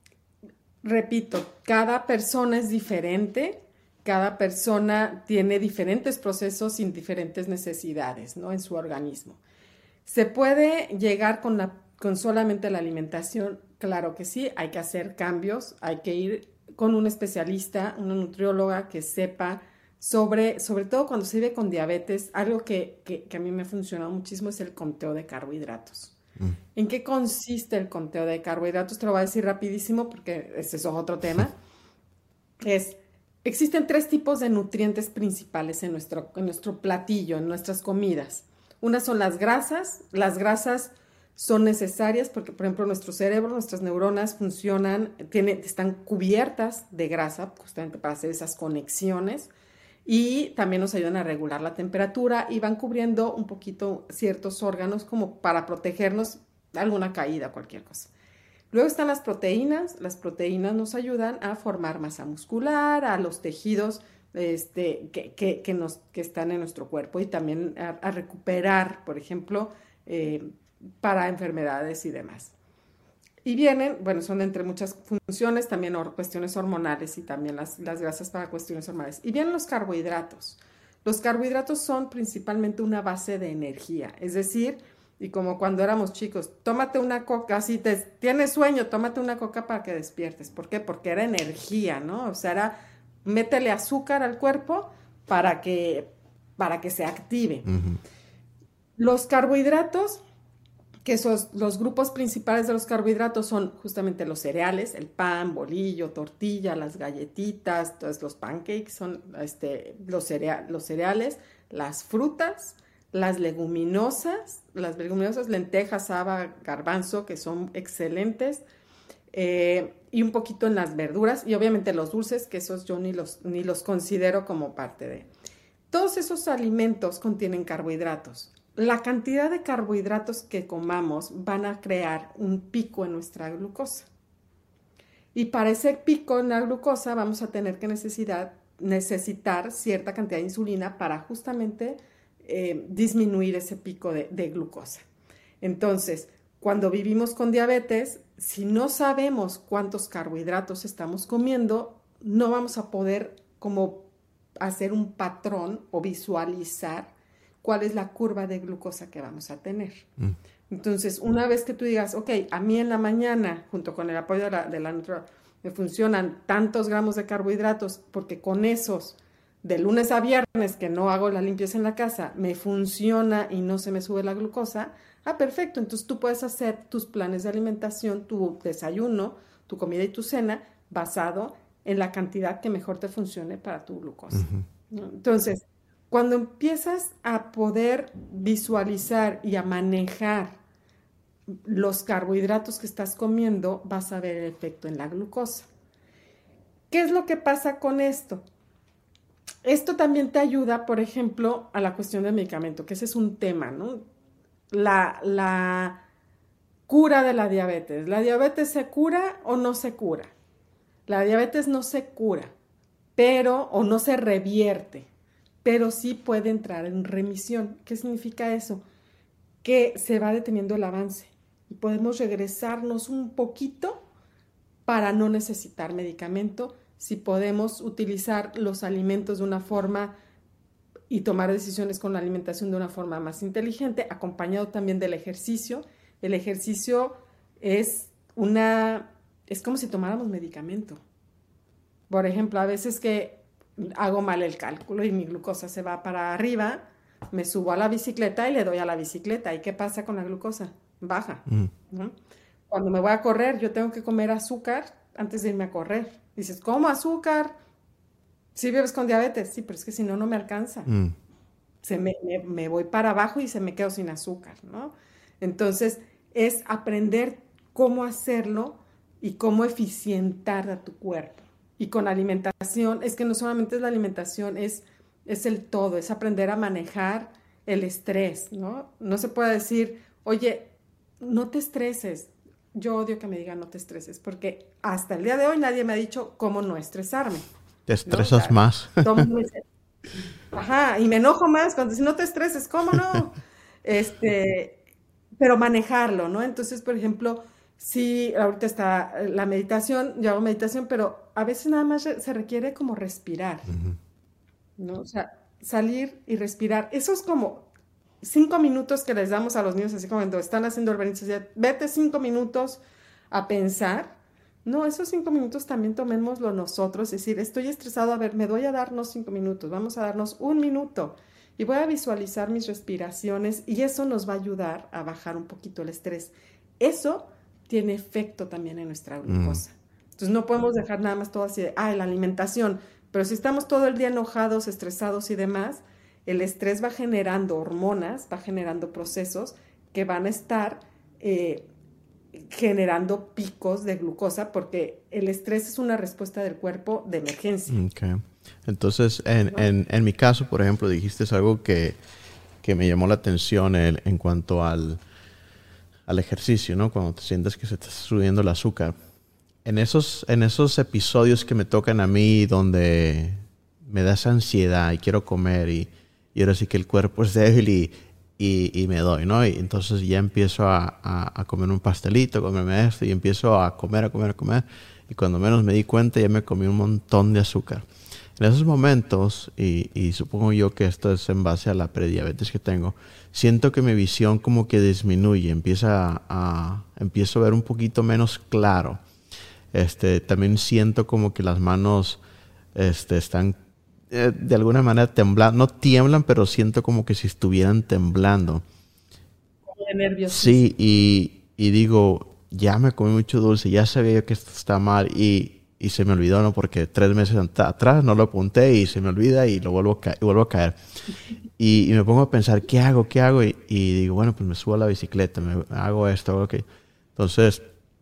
Repito, cada persona es diferente, cada persona tiene diferentes procesos y diferentes necesidades, ¿no? En su organismo. ¿Se puede llegar con, la, con solamente la alimentación? Claro que sí, hay que hacer cambios, hay que ir con un especialista, una nutrióloga que sepa sobre, sobre todo cuando se vive con diabetes, algo que, que, que a mí me ha funcionado muchísimo es el conteo de carbohidratos. Mm. ¿En qué consiste el conteo de carbohidratos? Te lo voy a decir rapidísimo porque ese es otro tema. Es, existen tres tipos de nutrientes principales en nuestro, en nuestro platillo, en nuestras comidas. Unas son las grasas. Las grasas son necesarias porque, por ejemplo, nuestro cerebro, nuestras neuronas funcionan, tiene, están cubiertas de grasa justamente para hacer esas conexiones y también nos ayudan a regular la temperatura y van cubriendo un poquito ciertos órganos como para protegernos de alguna caída, cualquier cosa. Luego están las proteínas. Las proteínas nos ayudan a formar masa muscular, a los tejidos este, que, que, que, nos, que están en nuestro cuerpo y también a, a recuperar, por ejemplo, eh, para enfermedades y demás. Y vienen, bueno, son entre muchas funciones, también or, cuestiones hormonales y también las, las grasas para cuestiones hormonales. Y vienen los carbohidratos. Los carbohidratos son principalmente una base de energía, es decir, y como cuando éramos chicos, tómate una coca, si te tienes sueño, tómate una coca para que despiertes. ¿Por qué? Porque era energía, ¿no? O sea, era métele azúcar al cuerpo para que, para que se active. Ujú. Los carbohidratos, que esos, los grupos principales de los carbohidratos son justamente los cereales, el pan, bolillo, tortilla, las galletitas, todos los pancakes son este, los, cereal, los cereales, las frutas, las leguminosas, las leguminosas, lentejas, haba, garbanzo, que son excelentes, eh, y un poquito en las verduras y obviamente los dulces, que esos yo ni los, ni los considero como parte de... Todos esos alimentos contienen carbohidratos. La cantidad de carbohidratos que comamos van a crear un pico en nuestra glucosa. Y para ese pico en la glucosa vamos a tener que necesidad, necesitar cierta cantidad de insulina para justamente eh, disminuir ese pico de, de glucosa. Entonces, cuando vivimos con diabetes, si no sabemos cuántos carbohidratos estamos comiendo, no vamos a poder como hacer un patrón o visualizar cuál es la curva de glucosa que vamos a tener. Mm. Entonces, una vez que tú digas, ok, a mí en la mañana, junto con el apoyo de la, de la Nutro, me funcionan tantos gramos de carbohidratos, porque con esos, de lunes a viernes, que no hago la limpieza en la casa, me funciona y no se me sube la glucosa, ah, perfecto, entonces tú puedes hacer tus planes de alimentación, tu desayuno, tu comida y tu cena, basado en la cantidad que mejor te funcione para tu glucosa. Uh-huh. ¿No? Entonces, cuando empiezas a poder visualizar y a manejar los carbohidratos que estás comiendo, vas a ver el efecto en la glucosa. ¿Qué es lo que pasa con esto? Esto también te ayuda, por ejemplo, a la cuestión del medicamento, que ese es un tema, ¿no? La, la cura de la diabetes. ¿La diabetes se cura o no se cura? La diabetes no se cura, pero, o no se revierte, pero sí puede entrar en remisión. ¿Qué significa eso? Que se va deteniendo el avance y podemos regresarnos un poquito para no necesitar medicamento si podemos utilizar los alimentos de una forma y tomar decisiones con la alimentación de una forma más inteligente, acompañado también del ejercicio. El ejercicio es una... es como si tomáramos medicamento. Por ejemplo, a veces que hago mal el cálculo y mi glucosa se va para arriba, me subo a la bicicleta y le doy a la bicicleta. ¿Y qué pasa con la glucosa? Baja. Mm. ¿No? Cuando me voy a correr, yo tengo que comer azúcar antes de irme a correr. Dices, ¿cómo azúcar? ¿Sí vives con diabetes? Sí, pero es que si no, no me alcanza. Mm. Se me, me, me voy para abajo y se me quedo sin azúcar, ¿no? Entonces, es aprender cómo hacerlo y cómo eficientar a tu cuerpo. Y con alimentación, es que no solamente es la alimentación, es, es el todo, es aprender a manejar el estrés, ¿no? No se puede decir, oye, no te estreses. Yo odio que me digan no te estreses, porque hasta el día de hoy nadie me ha dicho cómo no estresarme. Te estresas, ¿no? O sea, más. Ajá, y me enojo más cuando dicen no te estreses, ¿cómo no? Este, pero manejarlo, ¿no? Entonces, por ejemplo, sí, ahorita está la meditación, yo hago meditación, pero a veces nada más se requiere como respirar, uh-huh. ¿no? O sea, salir y respirar. Eso es como cinco minutos que les damos a los niños, así como cuando están haciendo el berrinche, vete cinco minutos a pensar. No, esos cinco minutos también tomémoslo nosotros, es decir, estoy estresado, a ver, me doy a darnos cinco minutos, vamos a darnos un minuto y voy a visualizar mis respiraciones y eso nos va a ayudar a bajar un poquito el estrés. Eso tiene efecto también en nuestra glucosa. Mm. Entonces no podemos dejar nada más todo así de, ah, la alimentación, pero si estamos todo el día enojados, estresados y demás, el estrés va generando hormonas, va generando procesos que van a estar eh, generando picos de glucosa porque el estrés es una respuesta del cuerpo de emergencia. Okay. Entonces, en, ¿no? en, en mi caso, por ejemplo, dijiste algo que, que me llamó la atención el, en cuanto al, al ejercicio, ¿no? Cuando te sientes que se te está subiendo el azúcar. En esos, en esos episodios que me tocan a mí donde me da esa ansiedad y quiero comer y, y ahora sí que el cuerpo es débil y Y, y me doy, ¿no? Y entonces ya empiezo a, a, a comer un pastelito, a comerme esto y empiezo a comer, a comer, a comer. Y cuando menos me di cuenta ya me comí un montón de azúcar. En esos momentos, y, y supongo yo que esto es en base a la prediabetes que tengo, siento que mi visión como que disminuye, empieza a, a, empiezo a ver un poquito menos claro. Este, también siento como que las manos este, están de alguna manera temblan, no tiemblan, pero siento como que si estuvieran temblando. Como de nervios. Sí, y, y digo, ya me comí mucho dulce, ya sabía que esto está mal y, y se me olvidó, ¿no? Porque tres meses atrás no lo apunté y se me olvida y lo vuelvo a, ca- y vuelvo a caer. Y, y me pongo a pensar, ¿qué hago? ¿Qué hago? Y, y digo, bueno, pues me subo a la bicicleta, me hago esto, hago aquello. Entonces,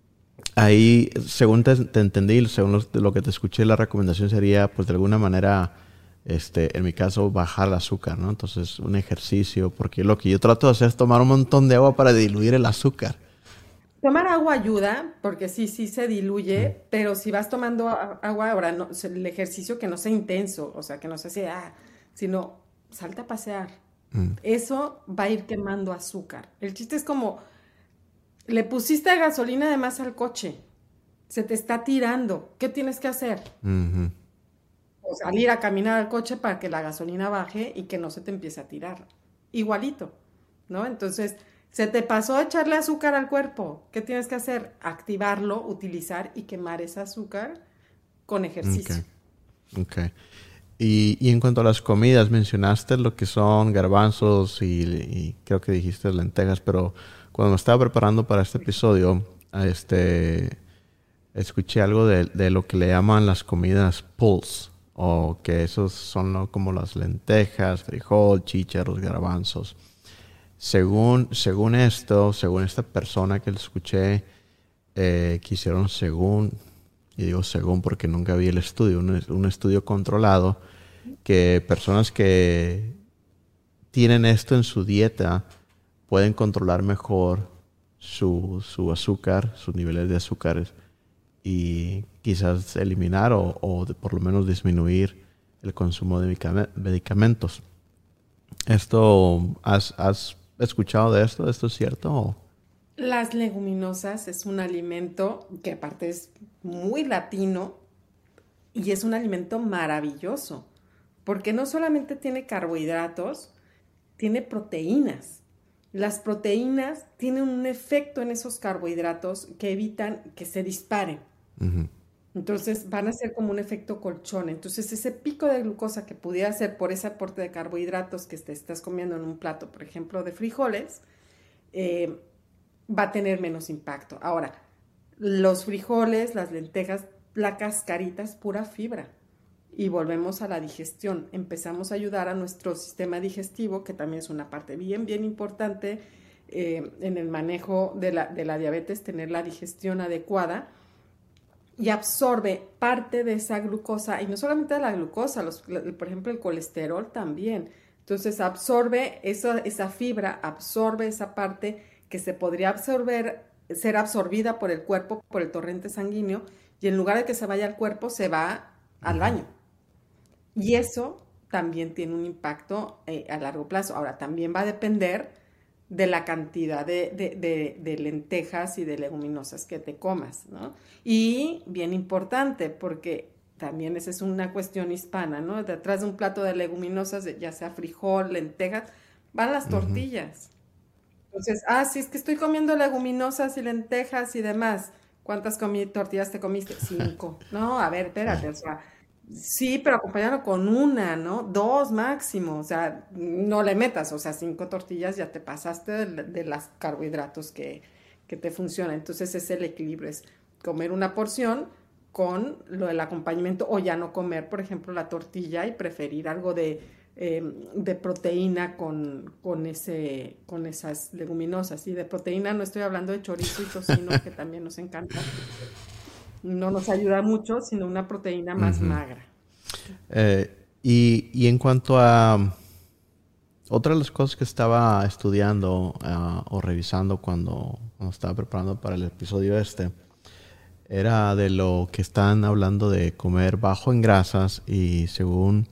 ahí, según te, te entendí, según lo, lo que te escuché, la recomendación sería, pues de alguna manera, este, en mi caso, bajar el azúcar, ¿no? Entonces, un ejercicio, porque lo que yo trato de hacer es tomar un montón de agua para diluir el azúcar. Tomar agua ayuda, porque sí, sí se Mm, diluye, pero si vas tomando a- agua, ahora no, o sea, el ejercicio que no sea intenso, o sea, que no sea así, ah, sino salta a pasear. mm, Eso va a ir quemando azúcar. El chiste es como, le pusiste gasolina de más al coche, se te está tirando. ¿Qué tienes que hacer? ujú. O salir a caminar al coche para que la gasolina baje y que no se te empiece a tirar. Igualito, ¿no? Entonces, se te pasó a echarle azúcar al cuerpo. ¿Qué tienes que hacer? Activarlo, utilizar y quemar ese azúcar con Okay, ejercicio. okay. Y, y en cuanto a las comidas, mencionaste lo que son garbanzos y, y creo que dijiste lentejas, pero cuando me estaba preparando para este episodio, a este, escuché algo de, de lo que le llaman las comidas pulse, o que esos son, ¿no?, como las lentejas, frijol, chícharos, garbanzos. Según, según esto, según esta persona que le escuché, eh, que hicieron según, y digo según porque nunca vi el estudio, un, un estudio controlado, que personas que tienen esto en su dieta pueden controlar mejor su, su azúcar, sus niveles de azúcares y quizás eliminar o, o de- por lo menos disminuir el consumo de medicame- medicamentos. ¿Esto has, has escuchado de esto? ¿Esto es cierto? ¿O? Las leguminosas es un alimento que aparte es muy latino y es un alimento maravilloso, porque no solamente tiene carbohidratos, tiene proteínas. Las proteínas tienen un efecto en esos carbohidratos que evitan que se disparen. Ujú, Entonces van a ser como un efecto colchón. Entonces ese pico de glucosa que pudiera ser por ese aporte de carbohidratos que te estás comiendo en un plato, por ejemplo, de frijoles, eh, va a tener menos impacto. Ahora, los frijoles, las lentejas, la cascarita es pura fibra. Y volvemos a la digestión. Empezamos a ayudar a nuestro sistema digestivo, que también es una parte bien, bien importante eh, en el manejo de la, de la diabetes, tener la digestión adecuada y absorbe parte de esa glucosa, y no solamente de la glucosa, los, por ejemplo, el colesterol también. Entonces absorbe esa, esa fibra, absorbe esa parte que se podría absorber, ser absorbida por el cuerpo, por el torrente sanguíneo, y en lugar de que se vaya al cuerpo, se va al ujú, baño. Y eso también tiene un impacto eh, a largo plazo. Ahora, también va a depender de la cantidad de, de, de, de, lentejas y de leguminosas que te comas, ¿no? Y bien importante, porque también esa es una cuestión hispana, ¿no? Detrás de un plato de leguminosas, ya sea frijol, lentejas, van las ujú. tortillas. Entonces, ah, sí, es que estoy comiendo leguminosas y lentejas y demás. ¿Cuántas comi tortillas te comiste? Cinco. No, a ver, Sí. espérate, o sea, sí, pero acompáñalo con una, ¿no? Dos máximo, o sea, no le metas, o sea, cinco tortillas ya te pasaste de, de los carbohidratos que, que te funcionan. Entonces es el equilibrio, es comer una porción con lo del acompañamiento o ya no comer, por ejemplo, la tortilla y preferir algo de, eh, de proteína con, con, ese, con esas leguminosas. Y de proteína no estoy hablando de chorizo y tocino, que también nos encanta, no nos ayuda mucho, sino una proteína más Ujú. magra. Eh, y, y en cuanto a otra de las cosas que estaba estudiando ah, o revisando cuando, cuando estaba preparando para el episodio este, era de lo que están hablando de comer bajo en grasas y según,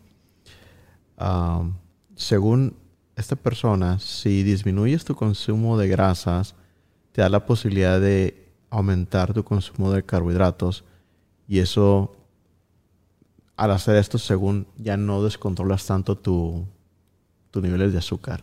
ah, según esta persona, si disminuyes tu consumo de grasas, te da la posibilidad de aumentar tu consumo de carbohidratos y eso, al hacer esto, según ya no descontrolas tanto tu, tus niveles de azúcar.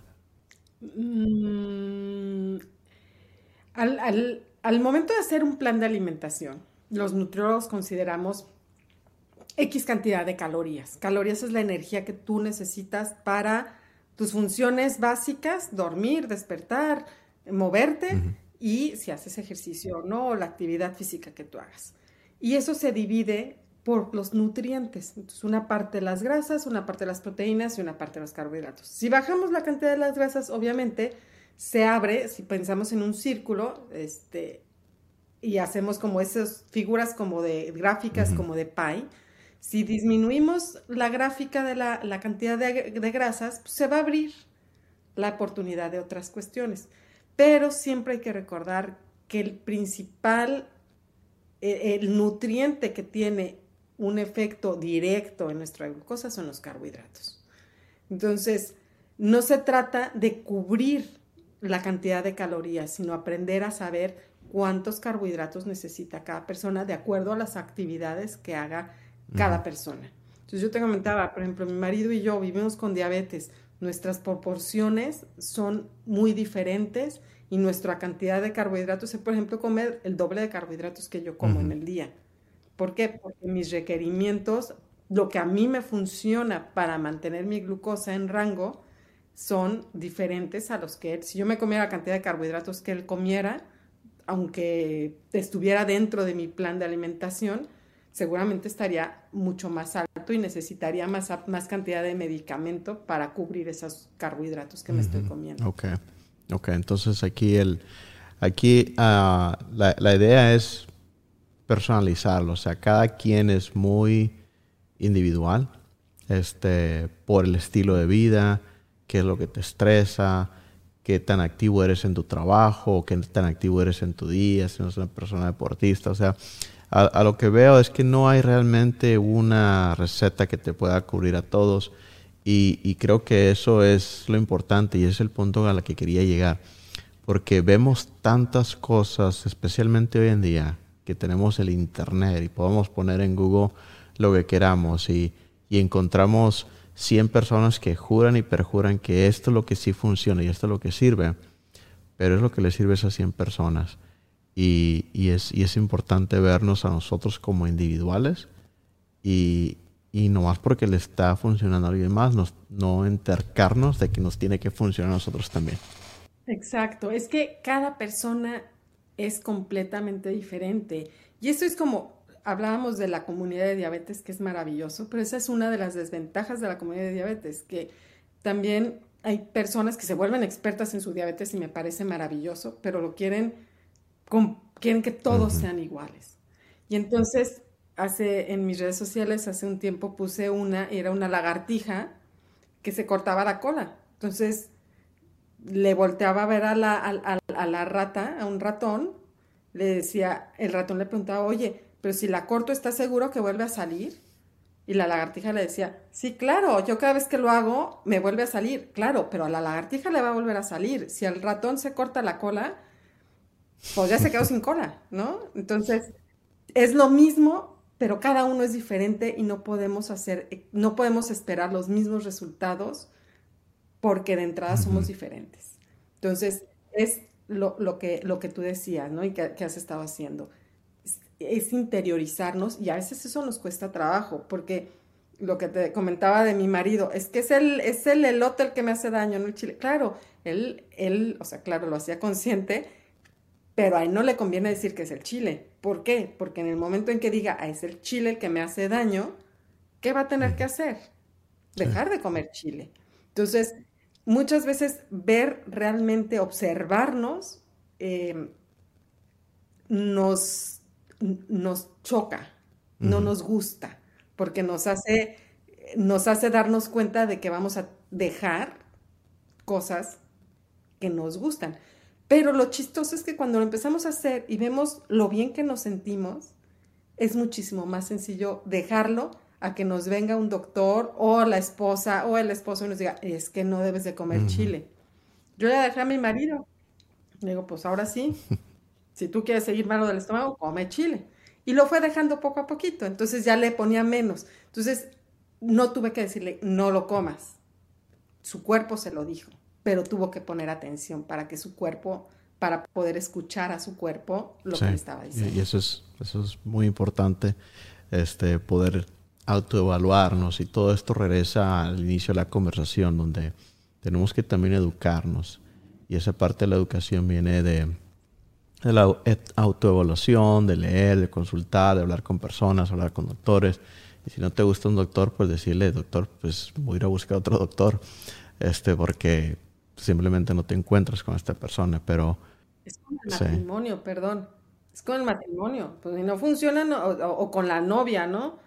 Mm, al, al, al momento de hacer un plan de alimentación, los nutriólogos consideramos X cantidad de calorías. Calorías es la energía que tú necesitas para tus funciones básicas, dormir, despertar, moverte Ujú, y si haces ejercicio o no, o la actividad física que tú hagas. Y eso se divide por los nutrientes. Entonces, una parte de las grasas, una parte de las proteínas y una parte de los carbohidratos. Si bajamos la cantidad de las grasas, obviamente se abre, si pensamos en un círculo, este, y hacemos como esas figuras como de gráficas Ujú. como de pie, si disminuimos la gráfica de la, la cantidad de, de grasas, pues se va a abrir la oportunidad de otras cuestiones. Pero siempre hay que recordar que el principal, eh, el nutriente que tiene un efecto directo en nuestra glucosa son los carbohidratos. Entonces, no se trata de cubrir la cantidad de calorías, sino aprender a saber cuántos carbohidratos necesita cada persona de acuerdo a las actividades que haga Ujú. cada persona. Entonces yo te comentaba, por ejemplo, mi marido y yo vivimos con diabetes, nuestras proporciones son muy diferentes y nuestra cantidad de carbohidratos es, por ejemplo, comer el doble de carbohidratos que yo como en Ujú. el día. ¿Por qué? Porque mis requerimientos, lo que a mí me funciona para mantener mi glucosa en rango, son diferentes a los que él. Si yo me comiera la cantidad de carbohidratos que él comiera, aunque estuviera dentro de mi plan de alimentación, seguramente estaría mucho más alto y necesitaría más, más cantidad de medicamento para cubrir esos carbohidratos que me estoy comiendo. Ok, ok. Entonces aquí el, aquí ah, la, la idea es personalizarlo. O sea, cada quien es muy individual, este, por el estilo de vida, qué es lo que te estresa, qué tan activo eres en tu trabajo, qué tan activo eres en tu día, si no eres una persona deportista. O sea, a, a lo que veo es que no hay realmente una receta que te pueda cubrir a todos. Y, y creo que eso es lo importante y es el punto a la que quería llegar. Porque vemos tantas cosas, especialmente hoy en día, que tenemos el internet y podemos poner en Google lo que queramos y, y encontramos cien personas que juran y perjuran que esto es lo que sí funciona y esto es lo que sirve, pero es lo que le sirve a esas cien personas. Y, y, es, y es importante vernos a nosotros como individuales y, y no más porque le está funcionando a alguien más, nos, no entercarnos de que nos tiene que funcionar a nosotros también. Exacto, es que cada persona es completamente diferente. Y eso es como, hablábamos de la comunidad de diabetes, que es maravilloso, pero esa es una de las desventajas de la comunidad de diabetes, que también hay personas que se vuelven expertas en su diabetes y me parece maravilloso, pero lo quieren, con- quieren que todos Ujú. sean iguales. Y entonces, hace, en mis redes sociales, hace un tiempo puse una, era una lagartija que se cortaba la cola. Entonces, le volteaba a ver a la, a, a, a la rata, a un ratón, le decía, el ratón le preguntaba, oye, pero si la corto, ¿estás seguro que vuelve a salir? Y la lagartija le decía, sí, claro, yo cada vez que lo hago me vuelve a salir, claro, pero a la lagartija le va a volver a salir. Si al ratón se corta la cola, pues ya se quedó sin cola, ¿no? Entonces, es lo mismo, pero cada uno es diferente y no podemos hacer, no podemos esperar los mismos resultados porque de entrada somos Ujú. diferentes. Entonces, es lo, lo que, lo que tú decías, ¿no? Y que, que has estado haciendo. Es, es interiorizarnos y a veces eso nos cuesta trabajo, porque lo que te comentaba de mi marido, es que es el, es el elote el que me hace daño, no el chile. Claro, él, él, o sea, claro, lo hacía consciente, pero a él no le conviene decir que es el chile. ¿Por qué? Porque en el momento en que diga, ah, es el chile el que me hace daño, ¿qué va a tener que Ujú. hacer? Sí. Dejar de comer chile. Entonces, muchas veces ver realmente, observarnos, eh, nos, nos choca, no Ujú. nos gusta, porque nos hace, nos hace darnos cuenta de que vamos a dejar cosas que nos gustan. Pero lo chistoso es que cuando lo empezamos a hacer y vemos lo bien que nos sentimos, es muchísimo más sencillo dejarlo a que nos venga un doctor o la esposa o el esposo y nos diga, es que no debes de comer Ujú. chile. Yo ya dejé a mi marido. Le digo, pues ahora sí, si tú quieres seguir malo del estómago, come chile. Y lo fue dejando poco a poquito, entonces ya le ponía menos. Entonces, no tuve que decirle, no lo comas. Su cuerpo se lo dijo, pero tuvo que poner atención para que su cuerpo, para poder escuchar a su cuerpo lo Sí, que le estaba y, y diciendo. eso es, eso es muy importante, este, poder autoevaluarnos y todo esto regresa al inicio de la conversación donde tenemos que también educarnos y esa parte de la educación viene de, de la au- et- autoevaluación, de leer, de consultar, de hablar con personas, hablar con doctores y si no te gusta un doctor, pues decirle, doctor, pues voy a ir a buscar otro doctor, este, porque simplemente no te encuentras con esta persona, pero Es como el sí. matrimonio, perdón. Es con el matrimonio, pues si no funciona, no, o, o- o con la novia, ¿no?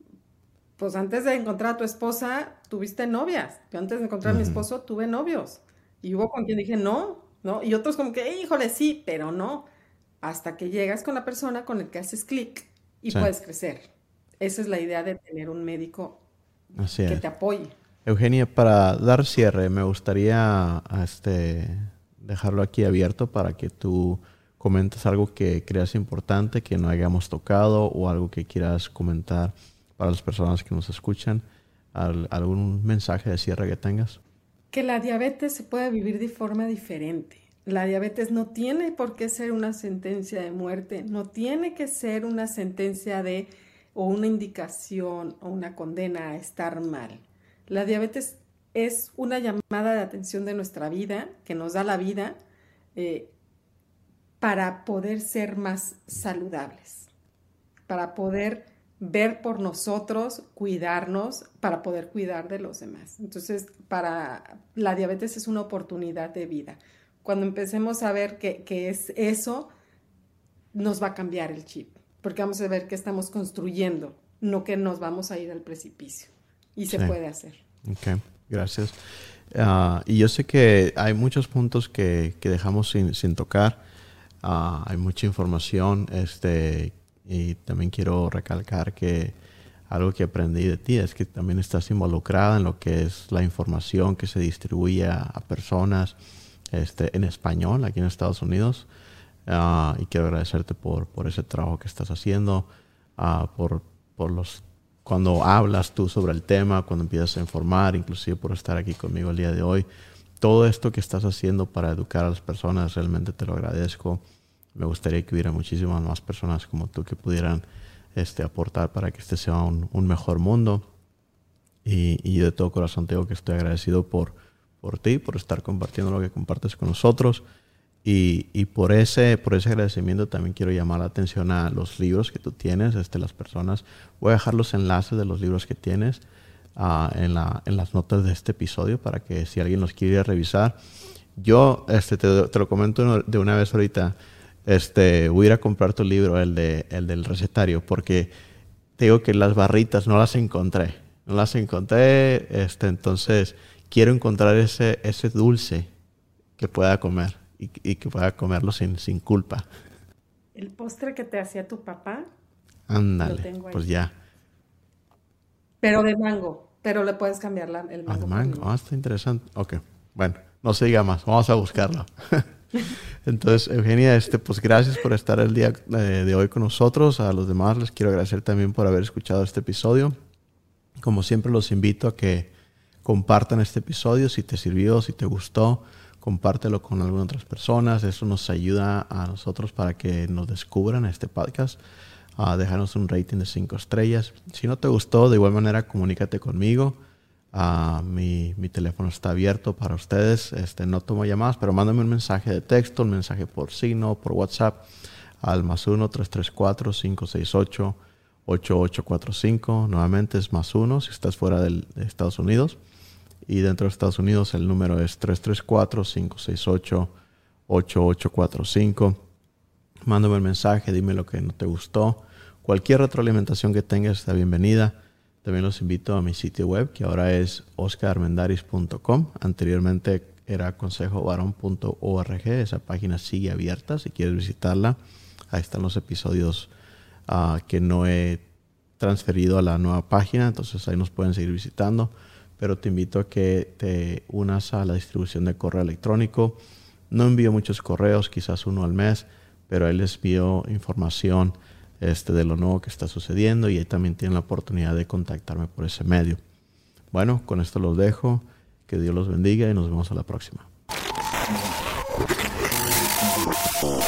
Pues antes de encontrar a tu esposa, tuviste novias. Yo antes de encontrar a mi Ujú. esposo, tuve novios. Y hubo con quien dije no, ¿no? Y otros como que, híjole, sí, pero no. Hasta que llegas con la persona con el que haces clic y Sí, puedes crecer. Esa es la idea de tener un médico así que es. te apoye. Eugenia, para dar cierre, me gustaría este, dejarlo aquí abierto para que tú comentes algo que creas importante, que no hayamos tocado o algo que quieras comentar para las personas que nos escuchan. Al- ¿Algún mensaje de cierre que tengas? Que la diabetes se puede vivir de forma diferente. La diabetes no tiene por qué ser una sentencia de muerte, no tiene que ser una sentencia de o una indicación o una condena a estar mal. La diabetes es una llamada de atención de nuestra vida, que nos da la vida, eh, para poder ser más saludables, para poder ver por nosotros, cuidarnos, para poder cuidar de los demás. Entonces, para la diabetes es una oportunidad de vida. Cuando empecemos a ver que, que es eso, nos va a cambiar el chip, porque vamos a ver que estamos construyendo, no que nos vamos a ir al precipicio. Y se Sí, puede hacer. ok, gracias. Ah, y yo sé que hay muchos puntos que, que dejamos sin, sin tocar. Ah, hay mucha información, este, y también quiero recalcar que algo que aprendí de ti es que también estás involucrada en lo que es la información que se distribuye a, a personas este, en español aquí en Estados Unidos. Ah, y quiero agradecerte por, por ese trabajo que estás haciendo, ah, por, por los cuando hablas tú sobre el tema, cuando empiezas a informar, inclusive por estar aquí conmigo el día de hoy. Todo esto que estás haciendo para educar a las personas, realmente te lo agradezco. Me gustaría que hubiera muchísimas más personas como tú que pudieran este, aportar para que este sea un, un mejor mundo. Y, y yo de todo corazón te digo que estoy agradecido por, por ti, por estar compartiendo lo que compartes con nosotros. Y, y por ese, por ese agradecimiento también quiero llamar la atención a los libros que tú tienes, este, las personas. Voy a dejar los enlaces de los libros que tienes uh, en, la, en las notas de este episodio para que si alguien los quiere revisar. Yo este, te, te lo comento de una vez ahorita. Este, voy a ir a comprar tu libro, el, de, el del recetario, porque te digo que las barritas no las encontré. No las encontré, este, entonces quiero encontrar ese, ese dulce que pueda comer y, y que pueda comerlo sin, sin culpa. El postre que te hacía tu papá, lo Ándale, tengo pues ahí. ya. Pero de mango, pero le puedes cambiar la- el Ah, de mango por mango. Ah, limón. está interesante. Ok, bueno, no se diga más. Vamos a buscarlo. Entonces, Eugenia, este, pues gracias por estar el día eh, de hoy con nosotros. A los demás les quiero agradecer también por haber escuchado este episodio. Como siempre, los invito a que compartan este episodio. Si te sirvió, si te gustó, compártelo con algunas otras personas. Eso nos ayuda a nosotros para que nos descubran este podcast. Uh, déjanos un rating de cinco estrellas. Si no te gustó, de igual manera, comunícate conmigo. Uh, mi, mi teléfono está abierto para ustedes. Este, no tomo llamadas, pero mándame un mensaje de texto, un mensaje por signo, por WhatsApp al más uno, tres tres cuatro, cinco seis ocho, ocho ocho cuatro cinco. Nuevamente es más uno si estás fuera del, de Estados Unidos. Y dentro de Estados Unidos el número es tres tres cuatro, cinco seis ocho, ocho ocho cuatro cinco. Mándame el mensaje, dime lo que no te gustó. Cualquier retroalimentación que tengas está bienvenida. También los invito a mi sitio web, que ahora es oscar armendáriz punto com. Anteriormente era consejo varón punto org. Esa página sigue abierta si quieres visitarla. Ahí están los episodios uh, que no he transferido a la nueva página, entonces ahí nos pueden seguir visitando. Pero te invito a que te unas a la distribución de correo electrónico. No envío muchos correos, quizás uno al mes, pero ahí les envío información este, de lo nuevo que está sucediendo y ahí también tienen la oportunidad de contactarme por ese medio. Bueno, con esto los dejo. Que Dios los bendiga y nos vemos a la próxima.